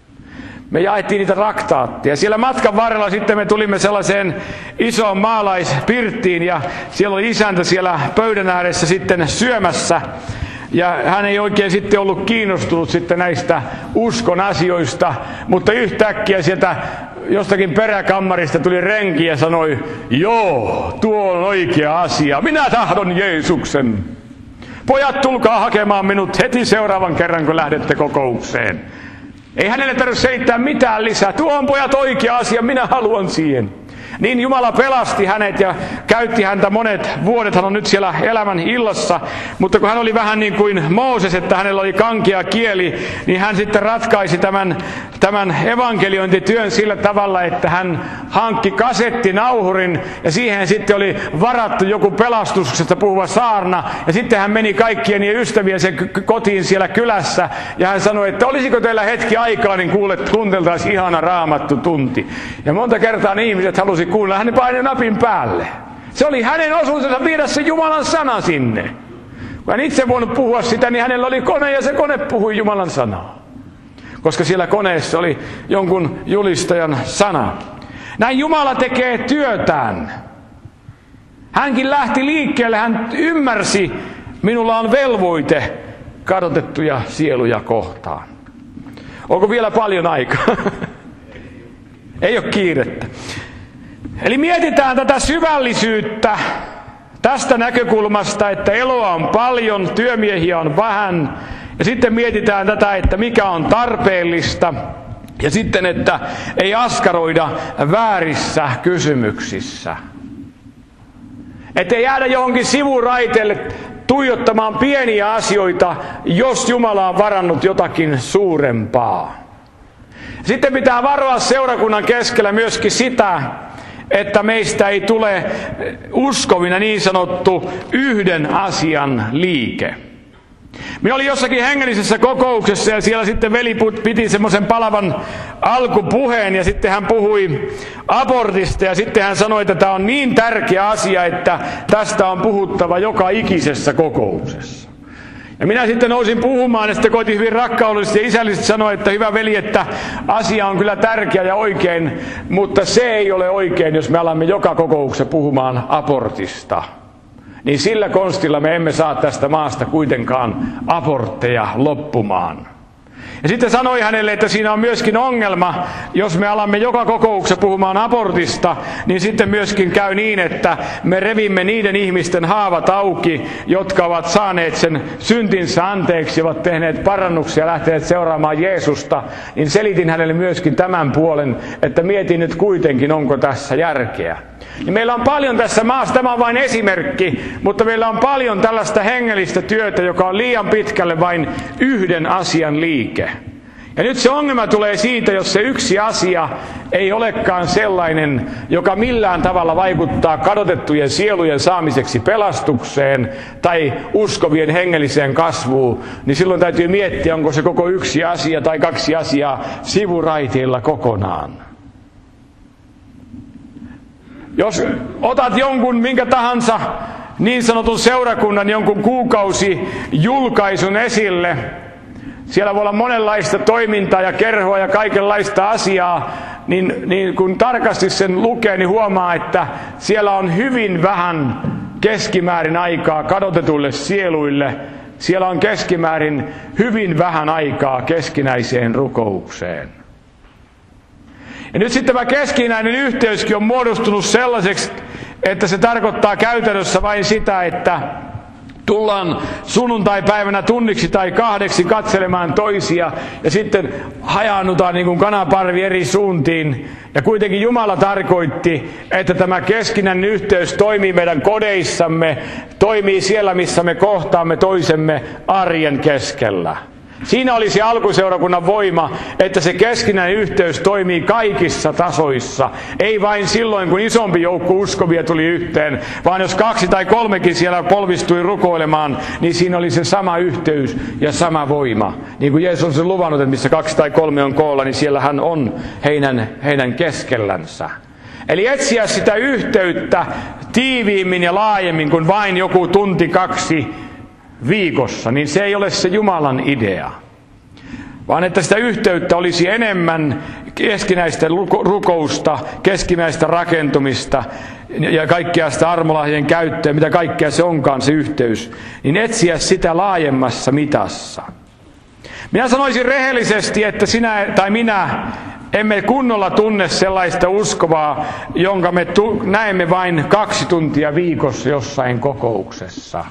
Me jaettiin niitä traktaatteja. Siellä matkan varrella sitten me tulimme sellaiseen isoon maalaispirttiin ja siellä oli isäntä siellä pöydän ääressä sitten syömässä. Ja hän ei oikein sitten ollut kiinnostunut sitten näistä uskon asioista, mutta yhtäkkiä sieltä jostakin peräkammarista tuli renki ja sanoi, joo, tuo on oikea asia, minä tahdon Jeesuksen. Pojat, tulkaa hakemaan minut heti seuraavan kerran, kun lähdette kokoukseen. Ei hänelle tarvitse selittää mitään lisää. Tuo on pojat oikea asia, minä haluan siihen. Niin Jumala pelasti hänet ja käytti häntä monet vuodet. Hän on nyt siellä elämän illassa. Mutta kun hän oli vähän niin kuin Mooses, että hänellä oli kankea kieli, niin hän sitten ratkaisi tämän, tämän evankeliointityön sillä tavalla, että hän hankki kasettinauhurin ja siihen sitten oli varattu joku pelastuksesta puhuva saarna. Ja sitten hän meni kaikkien ystäviensä kotiin siellä kylässä ja hän sanoi, että olisiko teillä hetki aikaa, niin kuulet, kuunteltaisiin ihana raamattu tunti. Ja monta kertaa ne ihmiset halusi kuunnella, hän painoi napin päälle. Se oli hänen osuutensa viedä se Jumalan sana sinne. Kun hän itse voinut puhua sitä, niin hänellä oli kone ja se kone puhui Jumalan sanaa. koska siellä koneessa oli jonkun julistajan sana. Näin Jumala tekee työtään. Hänkin lähti liikkeelle, hän ymmärsi, minulla on velvoite kadotettuja sieluja kohtaan. Onko vielä paljon aikaa? Ei ole kiirettä. Eli mietitään tätä syvällisyyttä tästä näkökulmasta, että eloa on paljon, työmiehiä on vähän. Ja sitten mietitään tätä, että mikä on tarpeellista. Ja sitten, että ei askaroida väärissä kysymyksissä. Että ei jäädä johonkin sivuraiteelle tuijottamaan pieniä asioita, jos Jumala on varannut jotakin suurempaa. Sitten pitää varoa seurakunnan keskellä myöskin sitä, että meistä ei tule uskovina niin sanottu yhden asian liike. Minä olin jossakin hengellisessä kokouksessa ja siellä sitten veli piti semmoisen palavan alkupuheen ja sitten hän puhui abortista ja sitten hän sanoi, että tämä on niin tärkeä asia, että tästä on puhuttava joka ikisessä kokouksessa. Ja minä sitten nousin puhumaan ja sitten koitin hyvin rakkaudellisesti ja isällisesti sanoa, että hyvä veli, että asia on kyllä tärkeä ja oikein, mutta se ei ole oikein, jos me alamme joka kokouksessa puhumaan abortista. Niin sillä konstilla me emme saa tästä maasta kuitenkaan abortteja loppumaan. Ja sitten sanoi hänelle, että siinä on myöskin ongelma, jos me alamme joka kokouksessa puhumaan abortista, niin sitten myöskin käy niin, että me revimme niiden ihmisten haavat auki, jotka ovat saaneet sen syntinsä anteeksi, ovat tehneet parannuksia ja lähteneet seuraamaan Jeesusta. Niin selitin hänelle myöskin tämän puolen, että mietin nyt kuitenkin, onko tässä järkeä. Ja meillä on paljon tässä maassa, tämä on vain esimerkki, mutta meillä on paljon tällaista hengellistä työtä, joka on liian pitkälle vain yhden asian liike. Ja nyt se ongelma tulee siitä, jos se yksi asia ei olekaan sellainen, joka millään tavalla vaikuttaa kadotettujen sielujen saamiseksi pelastukseen tai uskovien hengelliseen kasvuun, niin silloin täytyy miettiä, onko se koko yksi asia tai kaksi asiaa sivuraiteilla kokonaan. Jos otat jonkun minkä tahansa niin sanotun seurakunnan jonkun kuukausi julkaisun esille, siellä voi olla monenlaista toimintaa ja kerhoa ja kaikenlaista asiaa, niin, niin kun tarkasti sen lukee, niin huomaa, että siellä on hyvin vähän keskimäärin aikaa kadotetuille sieluille. Siellä on keskimäärin hyvin vähän aikaa keskinäiseen rukoukseen. Ja nyt sitten tämä keskinäinen yhteyskin on muodostunut sellaiseksi, että se tarkoittaa käytännössä vain sitä, että tullaan sunnuntaipäivänä tunniksi tai kahdeksi katselemaan toisia ja sitten hajaannutaan niin kuin kanaparvi eri suuntiin. Ja kuitenkin Jumala tarkoitti, että tämä keskinäinen yhteys toimii meidän kodeissamme, toimii siellä, missä me kohtaamme toisemme arjen keskellä. Siinä oli se alkuseurakunnan voima, että se keskinäinen yhteys toimii kaikissa tasoissa. Ei vain silloin, kun isompi joukko uskovia tuli yhteen, vaan jos kaksi tai kolmekin siellä polvistui rukoilemaan, niin siinä oli se sama yhteys ja sama voima. Niin kuin Jeesus on sen luvannut, että missä kaksi tai kolme on koolla, niin siellä hän on heidän, heidän keskellänsä. Eli etsiä sitä yhteyttä tiiviimmin ja laajemmin kuin vain joku tunti kaksi viikossa, niin se ei ole se Jumalan idea. Vaan että sitä yhteyttä olisi enemmän keskinäistä rukousta, keskinäistä rakentumista ja kaikkea sitä armolahjojen käyttöä, mitä kaikkea se onkaan se yhteys, niin etsiä sitä laajemmassa mitassa. Minä sanoisin rehellisesti, että sinä tai minä emme kunnolla tunne sellaista uskovaa, jonka me tu- näemme vain kaksi tuntia viikossa jossain kokouksessa.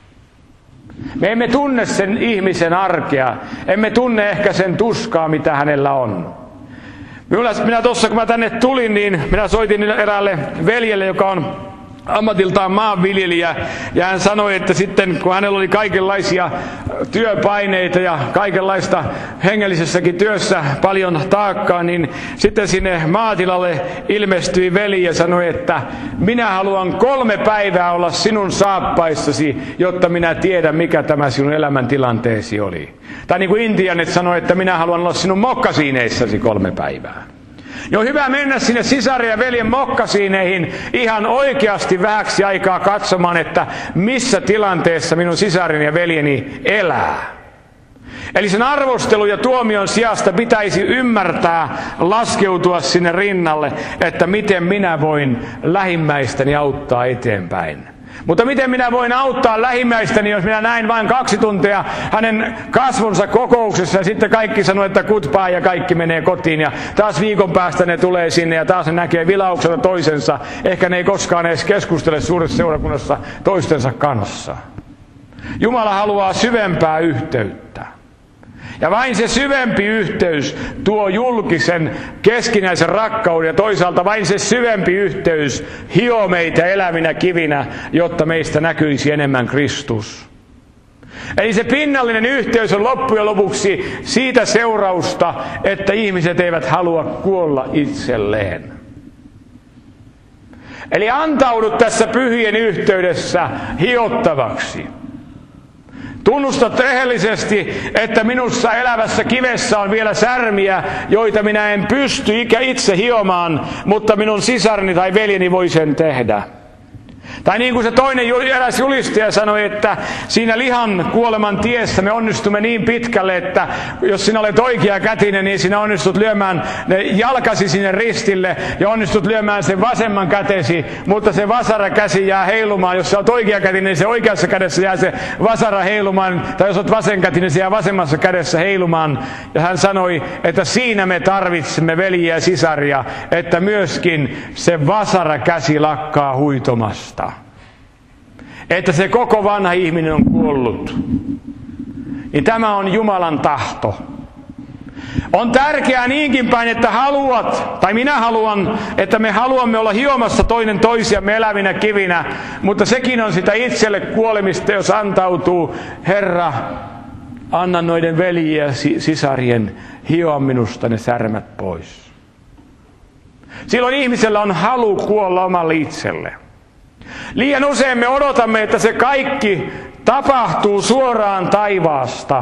Me emme tunne sen ihmisen arkea, emme tunne ehkä sen tuskaa, mitä hänellä on. Minä, minä tuossa, kun mä tänne tulin, niin minä soitin eräälle veljelle, joka on ammatiltaan maanviljelijä, ja hän sanoi, että sitten kun hänellä oli kaikenlaisia työpaineita ja kaikenlaista hengellisessäkin työssä paljon taakkaa, niin sitten sinne maatilalle ilmestyi veli ja sanoi, että minä haluan kolme päivää olla sinun saappaissasi, jotta minä tiedän, mikä tämä sinun elämäntilanteesi oli. Tai niin kuin intianit sanoi, että minä haluan olla sinun mokkasiineissasi kolme päivää. Ja on hyvä mennä sinne sisaren ja veljen mokkasiineihin ihan oikeasti vähäksi aikaa katsomaan, että missä tilanteessa minun sisareni ja veljeni elää. Eli sen arvostelun ja tuomion sijasta pitäisi ymmärtää laskeutua sinne rinnalle, että miten minä voin lähimmäistäni auttaa eteenpäin. Mutta miten minä voin auttaa lähimmäistäni, jos minä näin vain kaksi tuntia hänen kasvonsa kokouksessa ja sitten kaikki sanoo, että goodbye ja kaikki menee kotiin ja taas viikon päästä ne tulee sinne ja taas ne näkee vilauksena toisensa. Ehkä ne ei koskaan edes keskustele suuressa seurakunnassa toistensa kanssa. Jumala haluaa syvempää yhteyttä. Ja vain se syvempi yhteys tuo julkisen keskinäisen rakkauden ja toisaalta vain se syvempi yhteys hioo meitä elävinä kivinä, jotta meistä näkyisi enemmän Kristus. Eli se pinnallinen yhteys on loppujen lopuksi siitä seurausta, että ihmiset eivät halua kuolla itselleen. Eli antaudu tässä pyhien yhteydessä hiottavaksi. Tunnustat rehellisesti, että minussa elävässä kivessä on vielä särmiä, joita minä en pysty ikä itse hiomaan, mutta minun sisarni tai veljeni voi sen tehdä. Tai niin kuin se toinen eräs julistaja sanoi, että siinä lihan kuoleman tiessä me onnistumme niin pitkälle, että jos sinä olet oikeakätinen, niin sinä onnistut lyömään ne jalkasi sinne ristille ja onnistut lyömään sen vasemman kätesi, mutta se vasara käsi jää heilumaan. Jos sä olet oikeakätinen, niin se oikeassa kädessä jää se vasara heilumaan, tai jos olet vasenkätinen, se jää vasemmassa kädessä heilumaan. Ja hän sanoi, että siinä me tarvitsemme veljiä ja sisaria, että myöskin se vasara käsi lakkaa huitomasta. Että se koko vanha ihminen on kuollut. Niin tämä on Jumalan tahto. On tärkeää niinkin päin, että haluat, tai minä haluan, että me haluamme olla hiomassa toinen toisiamme elävinä kivinä, mutta sekin on sitä itselle kuolemista, jos antautuu, Herra, anna noiden veljien ja sisarien hioa minusta ne särmät pois. Silloin ihmisellä on halu kuolla omalle itselle. Liian usein me odotamme, että se kaikki tapahtuu suoraan taivaasta.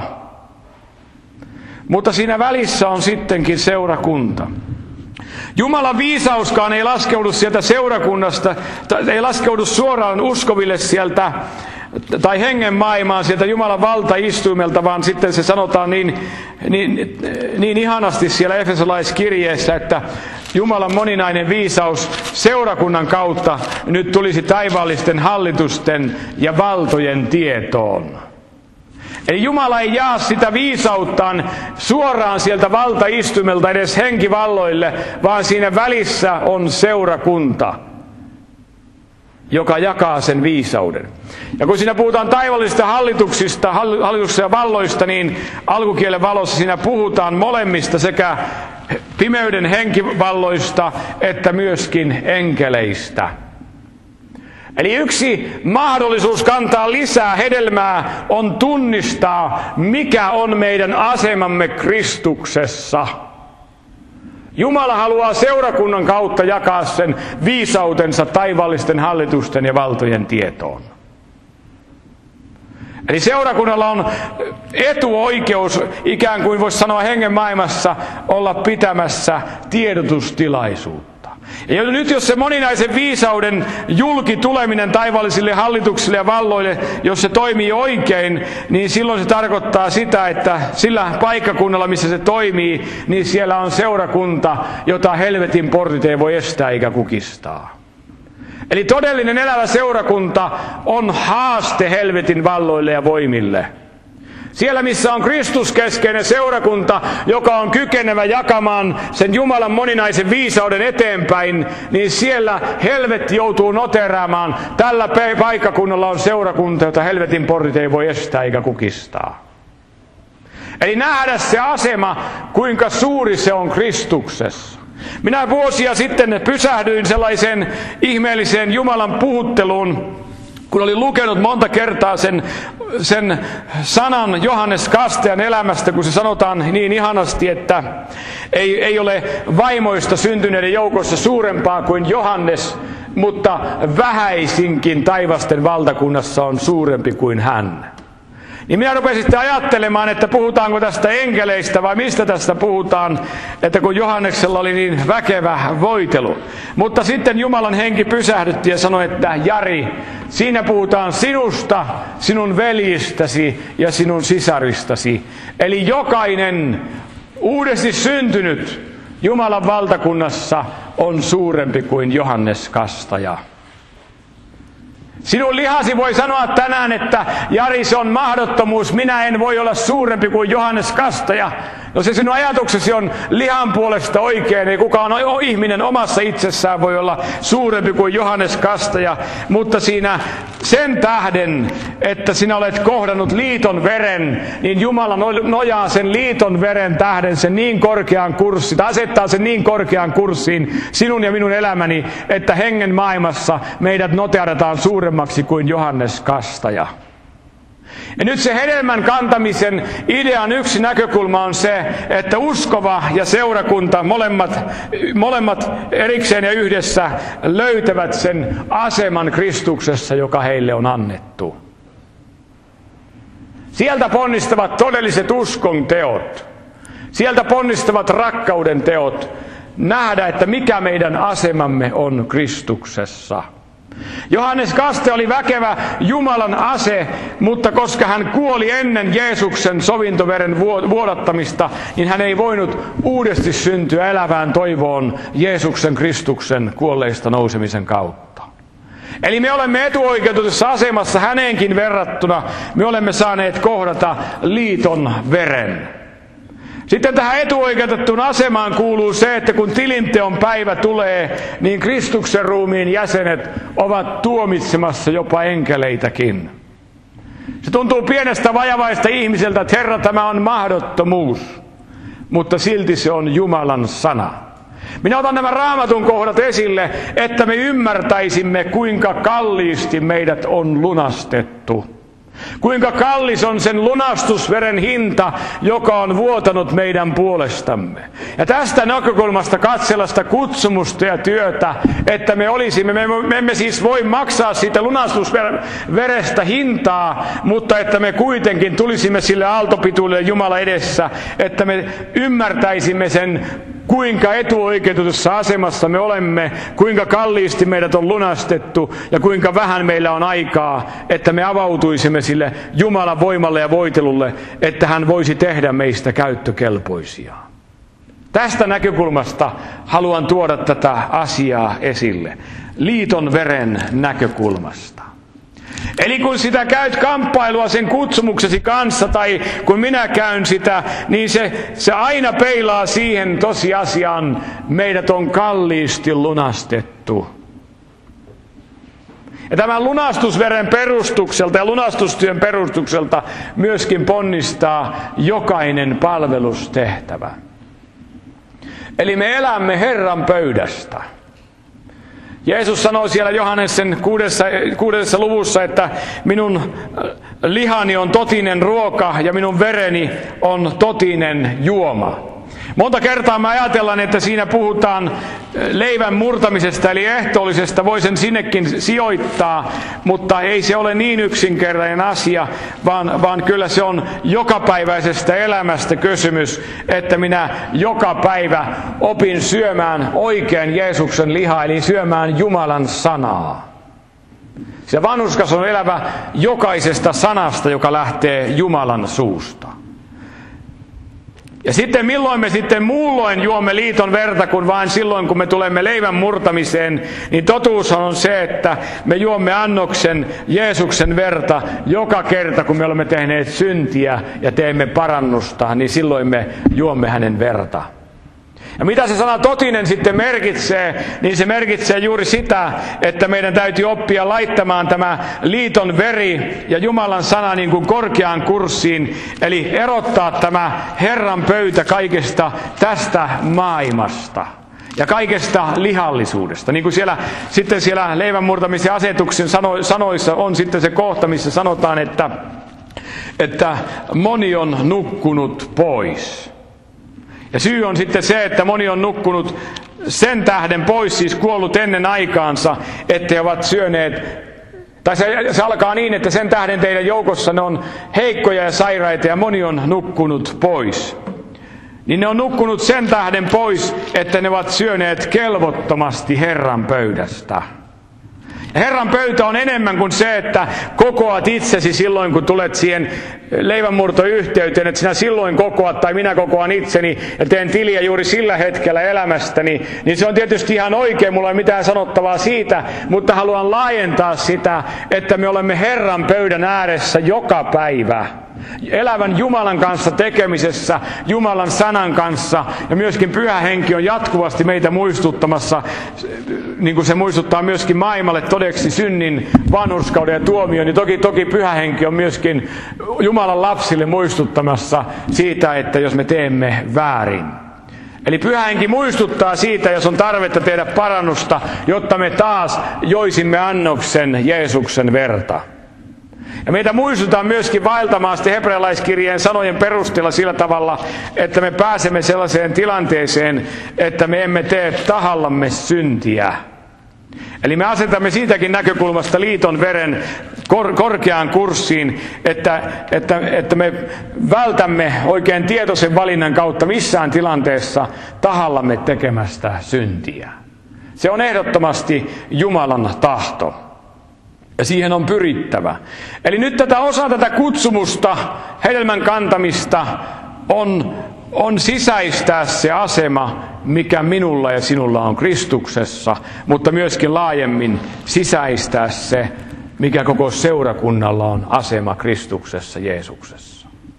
Mutta siinä välissä on sittenkin seurakunta. Jumalan viisauskaan ei laskeudu sieltä seurakunnasta, ei laskeudu suoraan uskoville sieltä, tai hengen maailmaan sieltä Jumalan valtaistuimelta, vaan sitten se sanotaan niin, niin, niin ihanasti siellä Efesolaiskirjeessä, että Jumalan moninainen viisaus seurakunnan kautta nyt tulisi taivaallisten hallitusten ja valtojen tietoon. Eli Jumala ei jaa sitä viisauttaan suoraan sieltä valtaistuimelta edes henkivalloille, vaan siinä välissä on seurakunta, joka jakaa sen viisauden. Ja kun siinä puhutaan taivaallisista hallituksista, hallituksista ja valloista, niin alkukielen valossa siinä puhutaan molemmista, sekä pimeyden henkivalloista että myöskin enkeleistä. Eli yksi mahdollisuus kantaa lisää hedelmää on tunnistaa, mikä on meidän asemamme Kristuksessa. Jumala haluaa seurakunnan kautta jakaa sen viisautensa taivaallisten hallitusten ja valtojen tietoon. Eli seurakunnalla on etuoikeus, ikään kuin voisi sanoa hengen maailmassa, olla pitämässä tiedotustilaisuutta. Ja nyt jos se moninaisen viisauden julki tuleminen taivaallisille hallituksille ja valloille, jos se toimii oikein, niin silloin se tarkoittaa sitä, että sillä paikkakunnalla, missä se toimii, niin siellä on seurakunta, jota helvetin portit ei voi estää eikä kukistaa. Eli todellinen elävä seurakunta on haaste helvetin valloille ja voimille. Siellä, missä on Kristuskeskeinen seurakunta, joka on kykenevä jakamaan sen Jumalan moninaisen viisauden eteenpäin, niin siellä helvetti joutuu noteraamaan. Tällä paikkakunnalla on seurakunta, jota helvetin portit ei voi estää eikä kukistaa. Eli nähdä se asema, kuinka suuri se on Kristuksessa. Minä vuosia sitten pysähdyin sellaiseen ihmeelliseen Jumalan puhutteluun, kun olin lukenut monta kertaa sen, sen sanan Johannes Kastajan elämästä, kun se sanotaan niin ihanasti, että ei, ei ole vaimoista syntyneiden joukossa suurempaa kuin Johannes, mutta vähäisinkin taivasten valtakunnassa on suurempi kuin hän. Niin minä rupesin sitten ajattelemaan, että puhutaanko tästä enkeleistä vai mistä tästä puhutaan, että kun Johanneksella oli niin väkevä voitelu. Mutta sitten Jumalan henki pysähdytti ja sanoi, että Jari, siinä puhutaan sinusta, sinun veljistäsi ja sinun sisaristasi. Eli jokainen uudesti syntynyt Jumalan valtakunnassa on suurempi kuin Johannes Kastaja. Sinun lihasi voi sanoa tänään, että Jari, se on mahdottomuus, minä en voi olla suurempi kuin Johannes Kastaja. No se sinun ajatuksesi on lihan puolesta oikein, ei kukaan ihminen omassa itsessään voi olla suurempi kuin Johannes Kastaja, mutta siinä sen tähden, että sinä olet kohdannut liiton veren, niin Jumala nojaa sen liiton veren tähden sen niin korkean kurssin, tai asettaa sen niin korkean kurssiin sinun ja minun elämäni, että hengen maailmassa meidät noteerataan suuremmaksi kuin Johannes Kastaja. Ja nyt se hedelmän kantamisen idean yksi näkökulma on se, että uskova ja seurakunta molemmat, molemmat erikseen ja yhdessä löytävät sen aseman Kristuksessa, joka heille on annettu. Sieltä ponnistavat todelliset uskon teot. Sieltä ponnistavat rakkauden teot. Nähdä, että mikä meidän asemamme on Kristuksessa. Johannes Kastaja oli väkevä Jumalan ase, mutta koska hän kuoli ennen Jeesuksen sovintoveren vuodattamista, niin hän ei voinut uudesti syntyä elävään toivoon Jeesuksen Kristuksen kuolleista nousemisen kautta. Eli me olemme etuoikeutetussa asemassa häneenkin verrattuna, me olemme saaneet kohdata liiton veren. Sitten tähän etuoikeutettuun asemaan kuuluu se, että kun tilinteon päivä tulee, niin Kristuksen ruumiin jäsenet ovat tuomitsemassa jopa enkeleitäkin. Se tuntuu pienestä vajavaista ihmiseltä, että Herra, tämä on mahdottomuus, mutta silti se on Jumalan sana. Minä otan nämä Raamatun kohdat esille, että me ymmärtäisimme, kuinka kalliisti meidät on lunastettu. Kuinka kallis on sen lunastusveren hinta, joka on vuotanut meidän puolestamme. Ja tästä näkökulmasta katsella sitä kutsumusta ja työtä, että me olisimme, me, me emme siis voi maksaa siitä lunastusverestä hintaa, mutta että me kuitenkin tulisimme sille aaltopituudelle Jumala edessä, että me ymmärtäisimme sen, kuinka etuoikeutetussa asemassa me olemme, kuinka kalliisti meidät on lunastettu ja kuinka vähän meillä on aikaa, että me avautuisimme sille Jumalan voimalle ja voitelulle, että hän voisi tehdä meistä käyttökelpoisia. Tästä näkökulmasta haluan tuoda tätä asiaa esille, liiton veren näkökulmasta. Eli kun sitä käyt kamppailua sen kutsumuksesi kanssa, tai kun minä käyn sitä, niin se, se aina peilaa siihen tosiasiaan, meidät on kalliisti lunastettu. Ja tämän lunastusveren perustukselta ja lunastustyön perustukselta myöskin ponnistaa jokainen palvelustehtävä. Eli me elämme Herran pöydästä. Jeesus sanoi siellä Johanneksen kuudessa, kuudessa luvussa, että minun lihani on totinen ruoka ja minun vereni on totinen juoma. Monta kertaa me ajatellaan, että siinä puhutaan leivän murtamisesta eli ehtoollisesta, voi sen sinnekin sijoittaa, mutta ei se ole niin yksinkertainen asia, vaan, vaan kyllä se on jokapäiväisestä elämästä kysymys, että minä joka päivä opin syömään oikein Jeesuksen lihaa, eli syömään Jumalan sanaa. Se vanhurskas on elävä jokaisesta sanasta, joka lähtee Jumalan suusta. Ja sitten milloin me sitten muulloin juomme liiton verta kuin vain silloin, kun me tulemme leivän murtamiseen, niin totuus on se, että me juomme annoksen Jeesuksen verta joka kerta, kun me olemme tehneet syntiä ja teemme parannusta, niin silloin me juomme hänen verta. Ja mitä se sana totinen sitten merkitsee, niin se merkitsee juuri sitä, että meidän täytyy oppia laittamaan tämä liiton veri ja Jumalan sana niin kuin korkeaan kurssiin, eli erottaa tämä Herran pöytä kaikesta tästä maailmasta ja kaikesta lihallisuudesta. Niin kuin siellä, sitten siellä leivänmurtamisen asetuksen sano, sanoissa on sitten se kohta, missä sanotaan, että, että moni on nukkunut pois. Ja syy on sitten se, että moni on nukkunut sen tähden pois, siis kuollut ennen aikaansa, että he ovat syöneet Tai se, se alkaa niin, että sen tähden teidän joukossanne on heikkoja ja sairaita ja moni on nukkunut pois. Niin ne on nukkunut sen tähden pois, että ne ovat syöneet kelvottomasti Herran pöydästä. Ja Herran pöytä on enemmän kuin se, että kokoat itsesi silloin, kun tulet siihen leivänmurtoyhteyteen, että sinä silloin kokoat tai minä kokoan itseni ja teen tiliä juuri sillä hetkellä elämästäni. Niin se on tietysti ihan oikein, mulla ei mitään sanottavaa siitä, mutta haluan laajentaa sitä, että me olemme Herran pöydän ääressä joka päivä. Elävän Jumalan kanssa tekemisessä, Jumalan sanan kanssa, ja myöskin Pyhä Henki on jatkuvasti meitä muistuttamassa, niin kuin se muistuttaa myöskin maailmalle todeksi synnin, vanhurskauden ja tuomion, niin toki, toki Pyhä Henki on myöskin Jumalan lapsille muistuttamassa siitä, että jos me teemme väärin. Eli Pyhä Henki muistuttaa siitä, jos on tarvetta tehdä parannusta, jotta me taas joisimme annoksen Jeesuksen verta. Ja meitä muistutaan myöskin vaeltamaan sitten hebrealaiskirjeen sanojen perusteella sillä tavalla, että me pääsemme sellaiseen tilanteeseen, että me emme tee tahallamme syntiä. Eli me asetamme siitäkin näkökulmasta liiton veren kor- korkeaan kurssiin, että, että, että me vältämme oikein tietoisen valinnan kautta missään tilanteessa tahallamme tekemästä syntiä. Se on ehdottomasti Jumalan tahto. Ja siihen on pyrittävä. Eli nyt tätä osa tätä kutsumusta, hedelmän kantamista, on, on sisäistää se asema, mikä minulla ja sinulla on Kristuksessa, mutta myöskin laajemmin sisäistää se, mikä koko seurakunnalla on asema Kristuksessa, Jeesuksessa.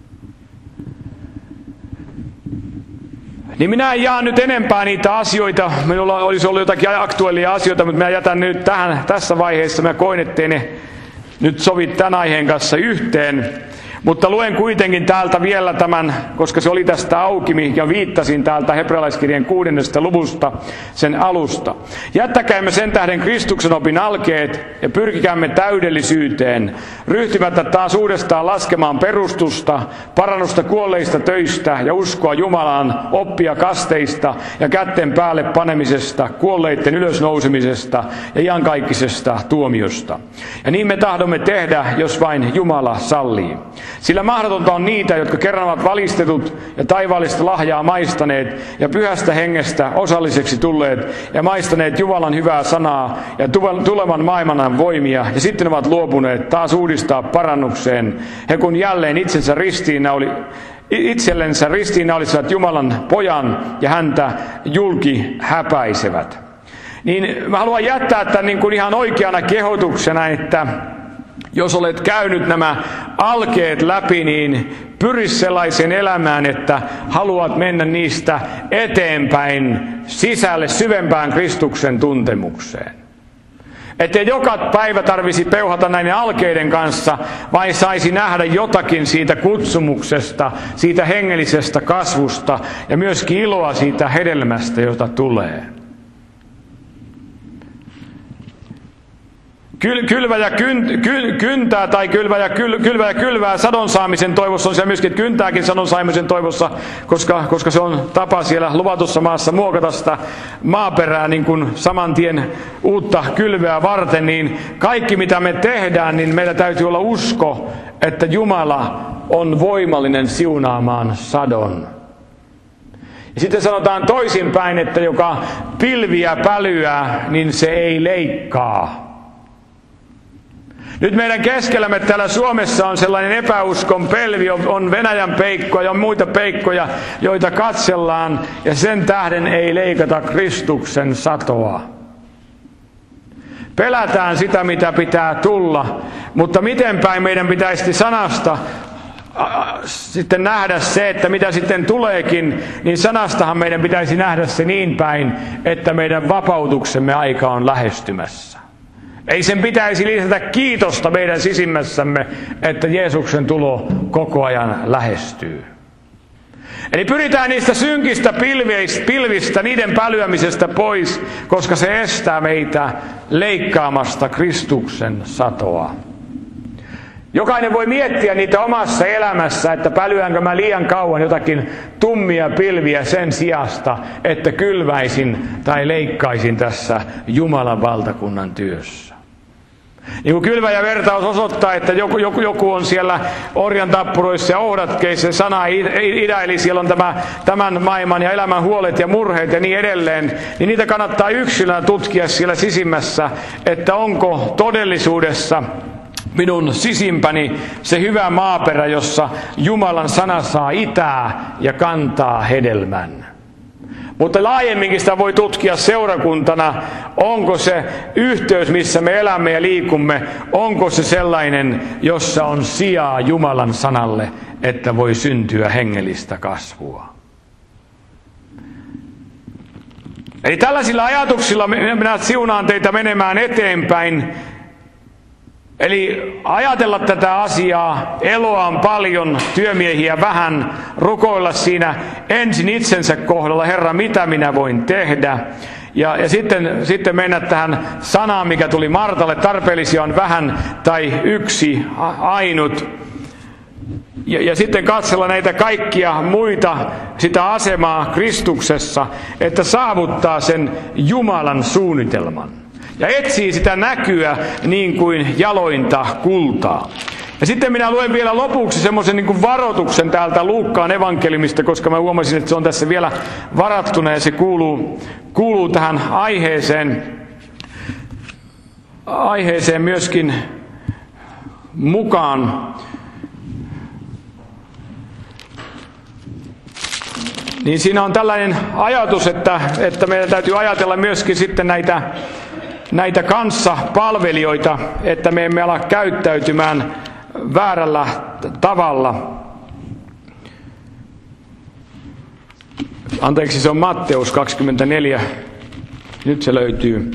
Niin minä en jaa nyt enempää niitä asioita, minulla olisi ollut jotakin aktuaalia asioita, mutta minä jätän nyt tähän, tässä vaiheessa, mä koin, ettei ne nyt sovi tämän aiheen kanssa yhteen. Mutta luen kuitenkin täältä vielä tämän, koska se oli tästä auki, ja viittasin täältä hebrealaiskirjeen kuudennesta luvusta, sen alusta. Jättäkäämme sen tähden Kristuksen opin alkeet ja pyrkikäämme täydellisyyteen, ryhtymättä taas uudestaan laskemaan perustusta, parannusta kuolleista töistä ja uskoa Jumalaan, oppia kasteista ja kätten päälle panemisesta, kuolleiden ylösnousemisesta ja iankaikkisesta tuomiosta. Ja niin me tahdomme tehdä, jos vain Jumala sallii. Sillä mahdotonta on niitä, jotka kerran ovat valistetut ja taivaallista lahjaa maistaneet ja pyhästä hengestä osalliseksi tulleet ja maistaneet Jumalan hyvää sanaa ja tulevan maailman voimia ja sitten ovat luopuneet taas uudistaa parannukseen. He kun jälleen itsensä ristiinä oli, itsellensä ristiinä olisivat Jumalan pojan ja häntä julki häpäisevät. Niin mä haluan jättää tämän niin kuin ihan oikeana kehotuksena, että jos olet käynyt nämä alkeet läpi, niin pyri sellaiseen elämään, että haluat mennä niistä eteenpäin sisälle syvempään Kristuksen tuntemukseen. Että joka päivä tarvisi peuhata näiden alkeiden kanssa, vai saisi nähdä jotakin siitä kutsumuksesta, siitä hengellisestä kasvusta ja myöskin iloa siitä hedelmästä, jota tulee. Kylvä ja kyn, ky, kyntää tai kylvä ja, kyl, kylvä ja kylvää sadon saamisen toivossa on siellä myöskin kyntääkin sadon saamisen toivossa, koska, koska se on tapa siellä luvatussa maassa muokata sitä maaperää niin kuin saman tien uutta kylveä varten, niin kaikki mitä me tehdään, niin meillä täytyy olla usko, että Jumala on voimallinen siunaamaan sadon. Ja sitten sanotaan toisinpäin, että joka pilviä pälyää, niin se ei leikkaa. Nyt meidän keskellämme täällä Suomessa on sellainen epäuskon pelvi, on Venäjän peikkoja ja muita peikkoja, joita katsellaan, ja sen tähden ei leikata Kristuksen satoa. Pelätään sitä, mitä pitää tulla, mutta miten päin meidän pitäisi sanasta sitten nähdä se, että mitä sitten tuleekin, niin sanastahan meidän pitäisi nähdä se niin päin, että meidän vapautuksemme aika on lähestymässä. Ei sen pitäisi lisätä kiitosta meidän sisimmässämme, että Jeesuksen tulo koko ajan lähestyy. Eli pyritään niistä synkistä pilvistä, niiden pälyämisestä pois, koska se estää meitä leikkaamasta Kristuksen satoa. Jokainen voi miettiä niitä omassa elämässä, että pälyänkö mä liian kauan jotakin tummia pilviä sen sijasta, että kylväisin tai leikkaisin tässä Jumalan valtakunnan työssä. Niin kuin kylväjävertaus osoittaa, että joku, joku, joku on siellä orjan tappuroissa ja ohdatkeissa, sana idä, eli siellä on tämä, tämän maailman ja elämän huolet ja murheet ja niin edelleen, niin niitä kannattaa yksilönä tutkia siellä sisimmässä, että onko todellisuudessa minun sisimpäni se hyvä maaperä, jossa Jumalan sana saa itää ja kantaa hedelmän. Mutta laajemminkin sitä voi tutkia seurakuntana, onko se yhteys, missä me elämme ja liikumme, onko se sellainen, jossa on sijaa Jumalan sanalle, että voi syntyä hengellistä kasvua. Eli tällaisilla ajatuksilla minä siunaan teitä menemään eteenpäin. Eli ajatella tätä asiaa, eloa on paljon, työmiehiä vähän, rukoilla siinä ensin itsensä kohdalla, Herra, mitä minä voin tehdä. Ja, ja sitten, sitten mennä tähän sanaan, mikä tuli Martalle, tarpeellisia on vähän tai yksi ainut. Ja, ja sitten katsella näitä kaikkia muita, sitä asemaa Kristuksessa, että saavuttaa sen Jumalan suunnitelman. Ja etsii sitä näkyä niin kuin jalointa kultaa. Ja sitten minä luen vielä lopuksi semmoisen niin kuin varoituksen täältä Luukkaan evankeliumista, koska mä huomasin, että se on tässä vielä varattuna ja se kuuluu, kuuluu tähän aiheeseen, aiheeseen myöskin mukaan. Niin siinä on tällainen ajatus, että, että meidän täytyy ajatella myöskin sitten näitä näitä kanssapalvelijoita, että me emme ala käyttäytymään väärällä tavalla. Anteeksi, se on Matteus kaksikymmentäneljä. Nyt se löytyy.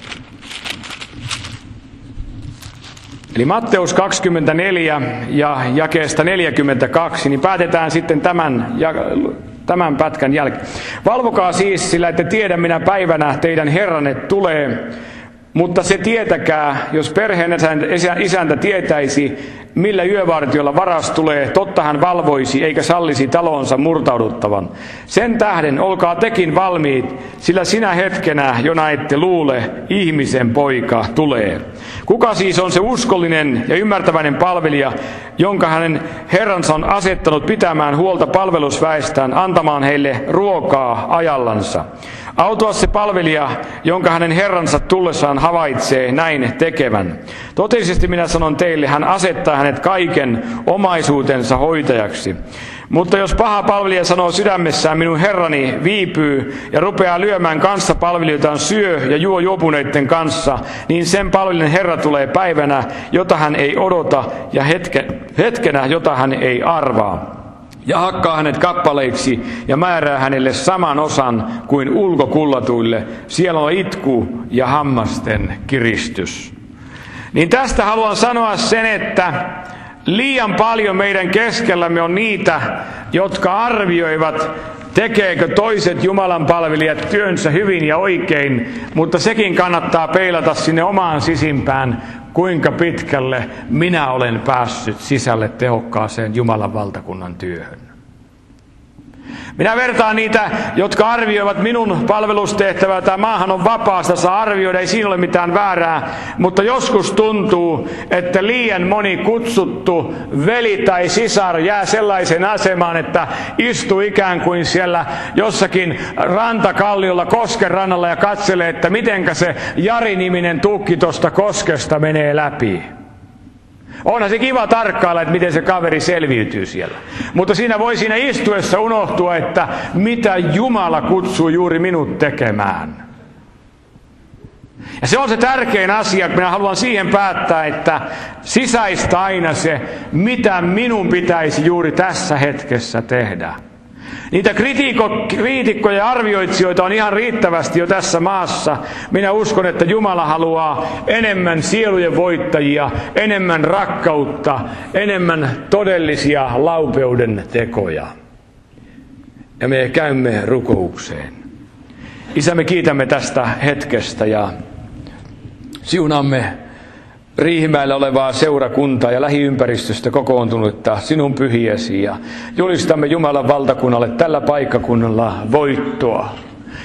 Eli Matteus kaksikymmentäneljä ja jakeesta neljäkymmentäkaksi, niin päätetään sitten tämän ja tämän pätkän jälkeen. Valvokaa siis, sillä ette tiedä minä päivänä teidän Herranne tulee, mutta se tietäkää, jos perheen isäntä tietäisi, millä yövartiolla varas tulee, totta hän valvoisi, eikä sallisi talonsa murtauduttavan. Sen tähden olkaa tekin valmiit, sillä sinä hetkenä, jona ette luule, ihmisen poika tulee. Kuka siis on se uskollinen ja ymmärtäväinen palvelija, jonka hänen herransa on asettanut pitämään huolta palvelusväestään, antamaan heille ruokaa ajallansa? Autua se palvelija, jonka hänen herransa tullessaan havaitsee näin tekevän. Totisesti minä sanon teille, hän asettaa hänet kaiken omaisuutensa hoitajaksi. Mutta jos paha palvelija sanoo sydämessään, minun herrani viipyy ja rupeaa lyömään kanssapalvelijoitaan syö ja juo juopuneiden kanssa, niin sen palvelijan herra tulee päivänä, jota hän ei odota, ja hetke, hetkenä, jota hän ei arvaa. Ja hakkaa hänet kappaleiksi ja määrää hänelle saman osan kuin ulkokullatuille. Siellä on itku ja hammasten kiristys. Niin tästä haluan sanoa sen, että liian paljon meidän keskellämme on niitä, jotka arvioivat, tekeekö toiset Jumalan palvelijat työnsä hyvin ja oikein, mutta sekin kannattaa peilata sinne omaan sisimpään, kuinka pitkälle minä olen päässyt sisälle tehokkaaseen Jumalan valtakunnan työhön. Minä vertaan niitä, jotka arvioivat minun palvelustehtävää, tai maahan on vapaasta, saa arvioida, ei siinä ole mitään väärää, mutta joskus tuntuu, että liian moni kutsuttu veli tai sisar jää sellaisen asemaan, että istuu ikään kuin siellä jossakin rantakalliolla kosken rannalla ja katselee, että mitenkä se Jari-niminen tukki tuosta koskesta menee läpi. Onhan se kiva tarkkailla, että miten se kaveri selviytyy siellä. Mutta siinä voi siinä istuessa unohtua, että mitä Jumala kutsuu juuri minut tekemään. Ja se on se tärkein asia, että minä haluan siihen päättää, että sisäistä aina se, mitä minun pitäisi juuri tässä hetkessä tehdä. Niitä kriitikkoja ja arvioitsijoita on ihan riittävästi jo tässä maassa. Minä uskon, että Jumala haluaa enemmän sielujen voittajia, enemmän rakkautta, enemmän todellisia laupeuden tekoja. Ja me käymme rukoukseen. Isä, me kiitämme tästä hetkestä ja siunaamme Riihimäellä olevaa seurakuntaa ja lähiympäristöstä kokoontunutta sinun pyhiesi ja julistamme Jumalan valtakunnalle tällä paikkakunnalla voittoa.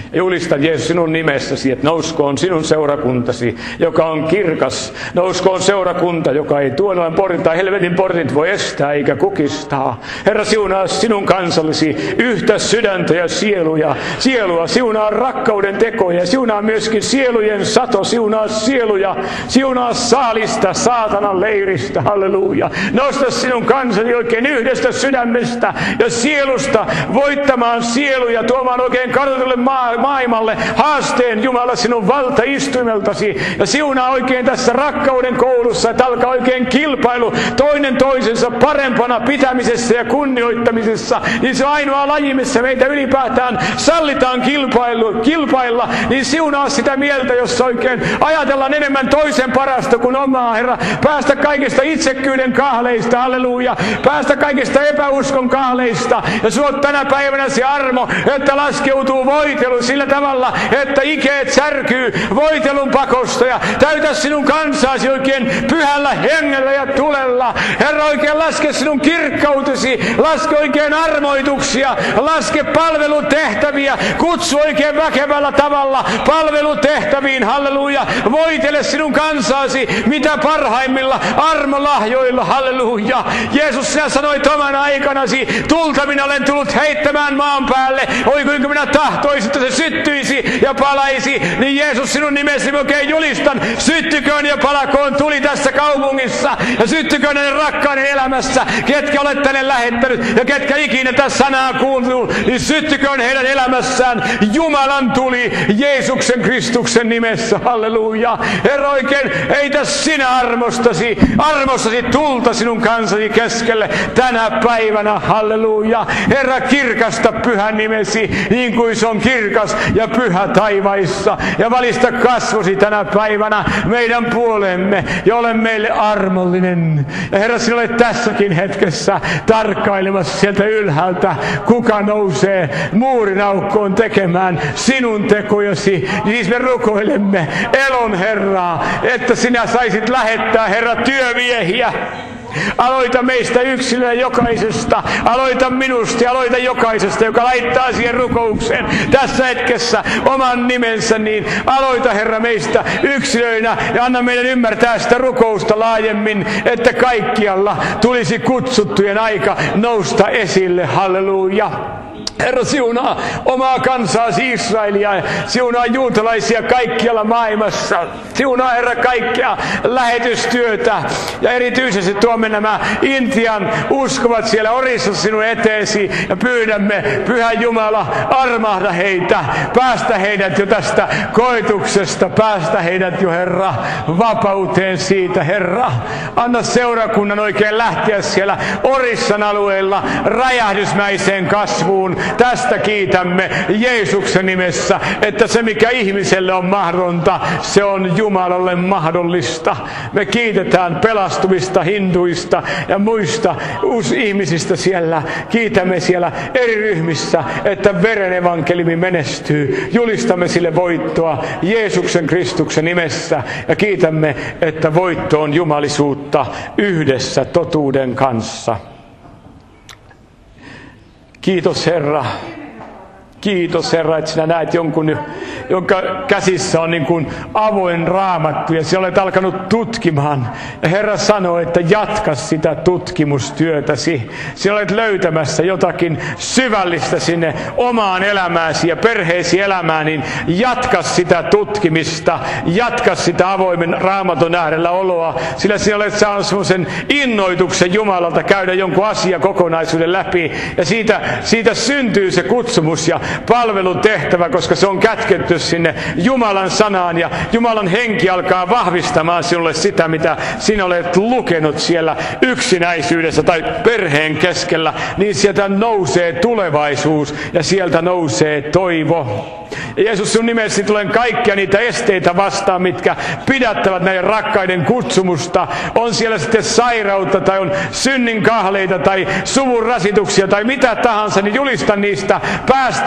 Ja julistan Jeesus sinun nimessäsi, että nouskoon sinun seurakuntasi, joka on kirkas. Nouskoon seurakunta, joka ei tuon portin tai helvetin portit voi estää eikä kukistaa. Herra, siunaa sinun kansallisi yhtä sydäntä ja sieluja. Sielua, siunaa rakkauden tekoja, siunaa myöskin sielujen sato, siunaa sieluja, siunaa saalista saatanan leiristä. Halleluja. Nosta sinun kansasi oikein yhdestä sydämestä ja sielusta voittamaan sieluja, tuomaan oikein kadotulle maa, maailmalle haasteen, Jumala, sinun valtaistuimeltasi. Ja siunaa oikein tässä rakkauden koulussa, että alkaa oikein kilpailu toinen toisensa parempana pitämisessä ja kunnioittamisessa. Niin se on ainoa laji, missä meitä ylipäätään sallitaan kilpailu, kilpailla. Niin siunaa sitä mieltä, jossa oikein ajatellaan enemmän toisen parasta kuin omaa, Herra. Päästä kaikista itsekkyyden kahleista, halleluja. Päästä kaikista epäuskon kahleista. Ja suot tänä päivänä se armo, että laskeutuu voitelu sillä tavalla, että ikeet särkyy voitelun pakosta. Ja täytä sinun kansaasi oikein pyhällä hengellä ja tulella. Herra, oikein laske sinun kirkkautesi, laske oikein armoituksia, laske palvelutehtäviä, kutsu oikein väkevällä tavalla palvelutehtäviin, halleluja. Voitele sinun kansaasi mitä parhaimmilla armolahjoilla, halleluja. Jeesus, sinä sanoit oman aikanasi, tulta minä olen tullut heittämään maan päälle. Oi kuinka minä tahtoisin, että se syttyisi ja palaisi. Niin Jeesus, sinun nimesi oikein julistan, syttyköön ja palakoon tuli tässä kaupungissa. Ja syttyköön hänen rakkaiden elämässä, ketkä olet tänne lähettänyt ja ketkä ikinä tässä sanaa kuuluu. Niin syttyköön heidän elämässään Jumalan tuli Jeesuksen Kristuksen nimessä, halleluja. Herra, oikein heitä sinä armostasi, armostasi tulta sinun kansasi keskelle tänä päivänä, halleluja. Herra, kirkasta pyhän nimesi, niin kuin se on kirkas ja pyhä taivaissa. Ja valista kasvosi tänä päivänä meidän puolemme ja ole meille armollinen. Ja Herra, sinä olet tässäkin hetkessä tarkkailemassa sieltä ylhäältä, kuka nousee muurin aukkoon tekemään sinun tekojasi. Niin me rukoilemme elon Herraa, että sinä saisit lähettää, Herra, työviehiä. Aloita meistä yksilöä jokaisesta. Aloita minusta ja aloita jokaisesta, joka laittaa siihen rukoukseen tässä hetkessä oman nimensä. Niin aloita, Herra, meistä yksilöinä ja anna meidän ymmärtää sitä rukousta laajemmin, että kaikkialla tulisi kutsuttujen aika nousta esille. Halleluja. Herra, siunaa omaa kansaasi Israelia, siunaa juutalaisia kaikkialla maailmassa, siunaa, Herra, kaikkea lähetystyötä ja erityisesti tuomme nämä Intian uskovat siellä orissa sinun eteesi ja pyydämme, Pyhä Jumala, armahda heitä, päästä heidät jo tästä koetuksesta, päästä heidät jo, Herra, vapauteen siitä, Herra. Anna seurakunnan oikein lähteä siellä Orissan alueella räjähdysmäiseen kasvuun. Tästä kiitämme Jeesuksen nimessä, että se mikä ihmiselle on mahdotonta, se on Jumalalle mahdollista. Me kiitetään pelastuvista hinduista ja muista ihmisistä siellä. Kiitämme siellä eri ryhmissä, että veren evankeliumi menestyy. Julistamme sille voittoa Jeesuksen Kristuksen nimessä ja kiitämme, että voitto on jumalisuutta yhdessä totuuden kanssa. Kiitos, Herra. Kiitos, Herra, että sinä näet jonkun, jonka käsissä on niin kuin avoin raamattu ja sinä olet alkanut tutkimaan. Ja Herra sanoo, että jatka sitä tutkimustyötäsi. Sinä olet löytämässä jotakin syvällistä sinne omaan elämääsi ja perheesi elämään, niin jatka sitä tutkimista, jatka sitä avoimen raamatun äärellä oloa, sillä sinä olet saanut semmoisen innoituksen Jumalalta käydä jonkun asia kokonaisuuden läpi ja siitä, siitä syntyy se kutsumus ja palvelutehtävä, koska se on kätketty sinne Jumalan sanaan ja Jumalan henki alkaa vahvistamaan sinulle sitä, mitä sinä olet lukenut siellä yksinäisyydessä tai perheen keskellä, niin sieltä nousee tulevaisuus ja sieltä nousee toivo. Ja Jeesus, sun nimessäsi tulen kaikkia niitä esteitä vastaan, mitkä pidättävät näiden rakkaiden kutsumusta. On siellä sitten sairautta tai on synnin kahleita tai suvun rasituksia tai mitä tahansa, niin julistan niistä päästöä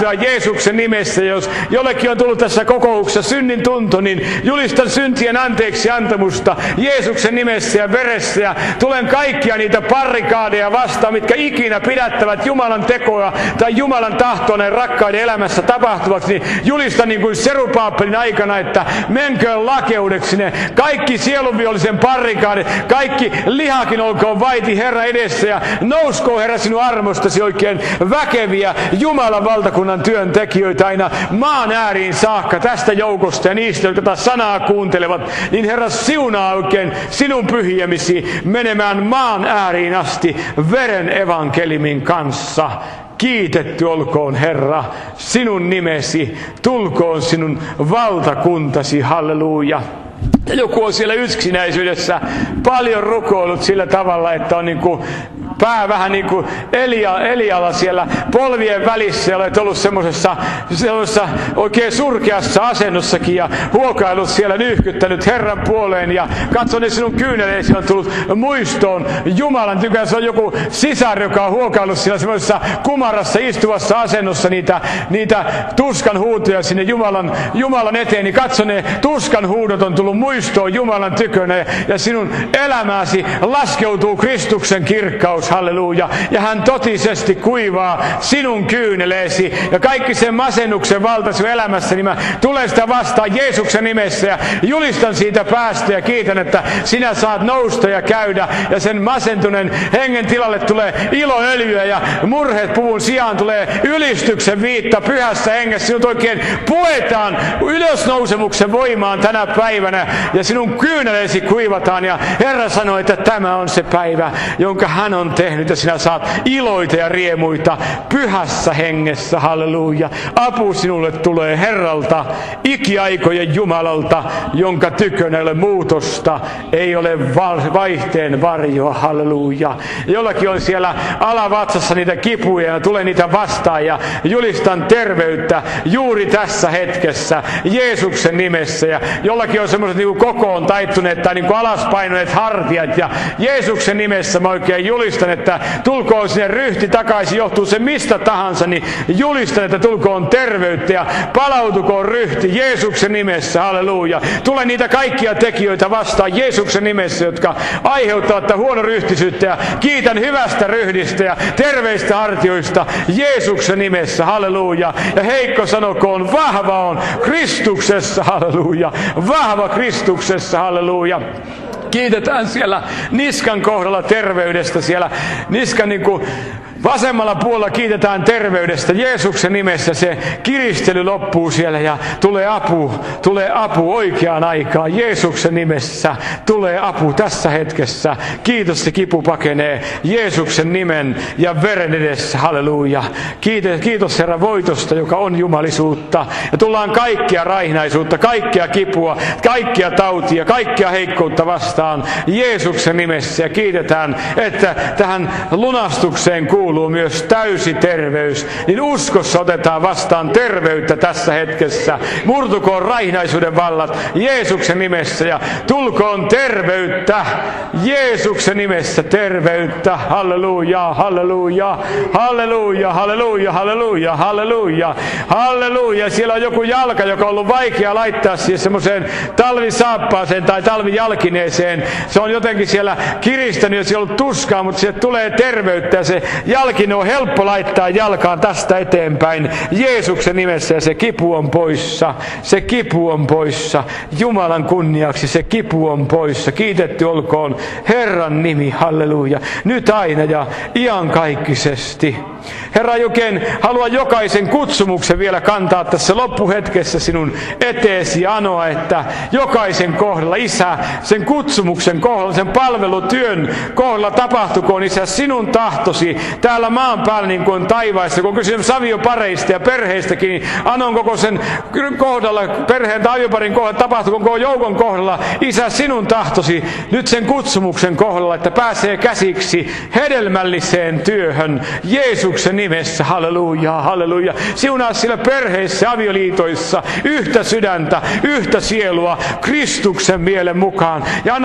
päästää Jeesuksen nimessä. Jos jollekin on tullut tässä kokouksessa synnin tunto, niin julistan syntien anteeksi antamusta Jeesuksen nimessä ja veressä. Ja tulen kaikkia niitä barrikaadeja vastaan, mitkä ikinä pidättävät Jumalan tekoa tai Jumalan tahtoa näin rakkaiden elämässä tapahtuvaksi. Niin julistan niin kuin Serubaabelin aikana, että menköön lakeudeksi ne kaikki sielunvihollisen barrikaadit, kaikki lihakin olkoon vaiti Herra edessä ja nouskoon Herra sinun armostasi oikein väkeviä Jumalan valtakunnan työntekijöitä aina maan ääriin saakka tästä joukosta ja niistä, jotka taas sanaa kuuntelevat, niin Herra siunaa oikein sinun pyhiemisi menemään maan ääriin asti veren evankelimin kanssa. Kiitetty olkoon Herra, sinun nimesi, tulkoon sinun valtakuntasi, halleluja. Ja joku on siellä yksinäisyydessä paljon rukoillut sillä tavalla, että on niin kuin pää vähän niin kuin Elia, Elialla siellä polvien välissä ja olet ollut semmoisessa, semmoisessa oikein surkeassa asennossakin ja huokaillut siellä, nyyhkyttänyt Herran puoleen ja katso ne sinun kyyneleesi on tullut muistoon Jumalan tykään. Se on joku sisar, joka on huokaillut siellä semmoisessa kumarassa istuvassa asennossa niitä, niitä tuskan huutoja sinne Jumalan, Jumalan eteen, niin katso ne tuskan huudot on tullut muistoon Jumalan tykönä ja, ja sinun elämäsi laskeutuu Kristuksen kirkkaus. Halleluja. Ja hän totisesti kuivaa sinun kyyneleesi ja kaikki sen masennuksen valta sinun elämässä, niin mä tulen sitä vastaan Jeesuksen nimessä ja julistan siitä päästä ja kiitän, että sinä saat nousta ja käydä ja sen masentuneen hengen tilalle tulee iloöljyä ja murheet puvun sijaan tulee ylistyksen viitta pyhässä hengessä. Sinut oikein puetaan ylösnousemuksen voimaan tänä päivänä ja sinun kyyneleesi kuivataan ja Herra sanoi, että tämä on se päivä, jonka hän on tehnyt ja sinä saat iloita ja riemuita pyhässä hengessä, halleluja. Apu sinulle tulee Herralta, ikiaikojen Jumalalta, jonka tykönä ei ole muutosta, ei ole vaihteen varjoa, halleluja. Jollakin on siellä alavatsassa niitä kipuja ja tulee niitä vastaan ja julistan terveyttä juuri tässä hetkessä Jeesuksen nimessä. Ja jollakin on semmoiset niin kuin kokoon taittuneet tai niin kuin alaspainoneet hartiat ja Jeesuksen nimessä mä oikein julistan, että tulkoon sinne ryhti takaisin, johtuu se mistä tahansa, niin julistan, että tulkoon terveyttä ja palautukoon ryhti Jeesuksen nimessä, halleluja. Tule niitä kaikkia tekijöitä vastaan Jeesuksen nimessä, jotka aiheuttavat huonoryhtisyyttä ja kiitän hyvästä ryhdistä ja terveistä hartioista Jeesuksen nimessä, halleluja. Ja heikko sanokoon, vahva on Kristuksessa, halleluja. Vahva Kristuksessa, halleluja. Kiitetään siellä niskan kohdalla terveydestä, siellä niskan niin kuin vasemmalla puolella kiitetään terveydestä. Jeesuksen nimessä se kiristely loppuu siellä ja tulee apu, tulee apu oikeaan aikaan. Jeesuksen nimessä tulee apu tässä hetkessä. Kiitos, se kipu pakenee Jeesuksen nimen ja veren edessä. Halleluja. Kiitos, kiitos Herra voitosta, joka on jumalisuutta. Ja tullaan kaikkia raihnaisuutta, kaikkia kipua, kaikkia tautia, kaikkia heikkoutta vastaan Jeesuksen nimessä. Ja kiitetään, että tähän lunastukseen kuuluu kuuluu myös täysi terveys, niin uskossa otetaan vastaan terveyttä tässä hetkessä. Murtukoon raihnaisuuden vallat Jeesuksen nimessä ja tulkoon terveyttä Jeesuksen nimessä, terveyttä. Halleluja, halleluja, halleluja, halleluja, halleluja, halleluja, halleluja. Siellä on joku jalka, joka on ollut vaikea laittaa siihen semmoiseen talvisaappaaseen tai talvijalkineeseen. Se on jotenkin siellä kiristänyt ja siellä on ollut tuskaa, mutta sieltä tulee terveyttä ja se jalkine on helppo laittaa jalkaan tästä eteenpäin Jeesuksen nimessä ja se kipu on poissa. Se kipu on poissa. Jumalan kunniaksi se kipu on poissa. Kiitetty olkoon Herran nimi, halleluja. Nyt aina ja iankaikkisesti. Herra, joken haluan jokaisen kutsumuksen vielä kantaa tässä loppuhetkessä sinun eteesi ja anoa, että jokaisen kohdalla, Isä, sen kutsumuksen kohdalla, sen palvelutyön kohdalla tapahtukoon, Isä, sinun tahtosi täällä maan päällä niin kuin taivaissa. Kun kysyn saviopareista ja perheistäkin, niin anon koko sen kohdalla, perheen tai avioparin kohdalla, tapahtukoon koko joukon kohdalla, Isä, sinun tahtosi nyt sen kutsumuksen kohdalla, että pääsee käsiksi hedelmälliseen työhön Jeesuksen nimessä, halleluja, halleluja. Siunaa sillä perheissä, avioliitoissa, yhtä sydäntä, yhtä sielua, Kristuksen mielen mukaan. Ja anna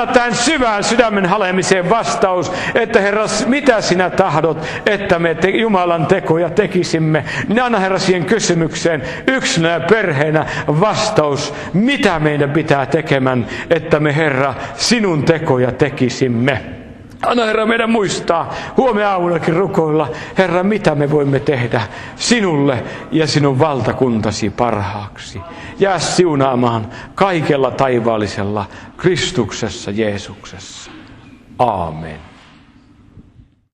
anna tämän syvään sydämen halemiseen vastaus, että Herra, mitä sinä tahdot, että me te, Jumalan tekoja tekisimme. Niin anna Herra siihen kysymykseen yksilönä ja perheenä vastaus, mitä meidän pitää tekemään, että me Herra sinun tekoja tekisimme. Anna Herra meidän muistaa huomenna aamunakin rukoilla, Herra, mitä me voimme tehdä sinulle ja sinun valtakuntasi parhaaksi. Jää siunaamaan kaikella taivaallisella Kristuksessa Jeesuksessa. Aamen.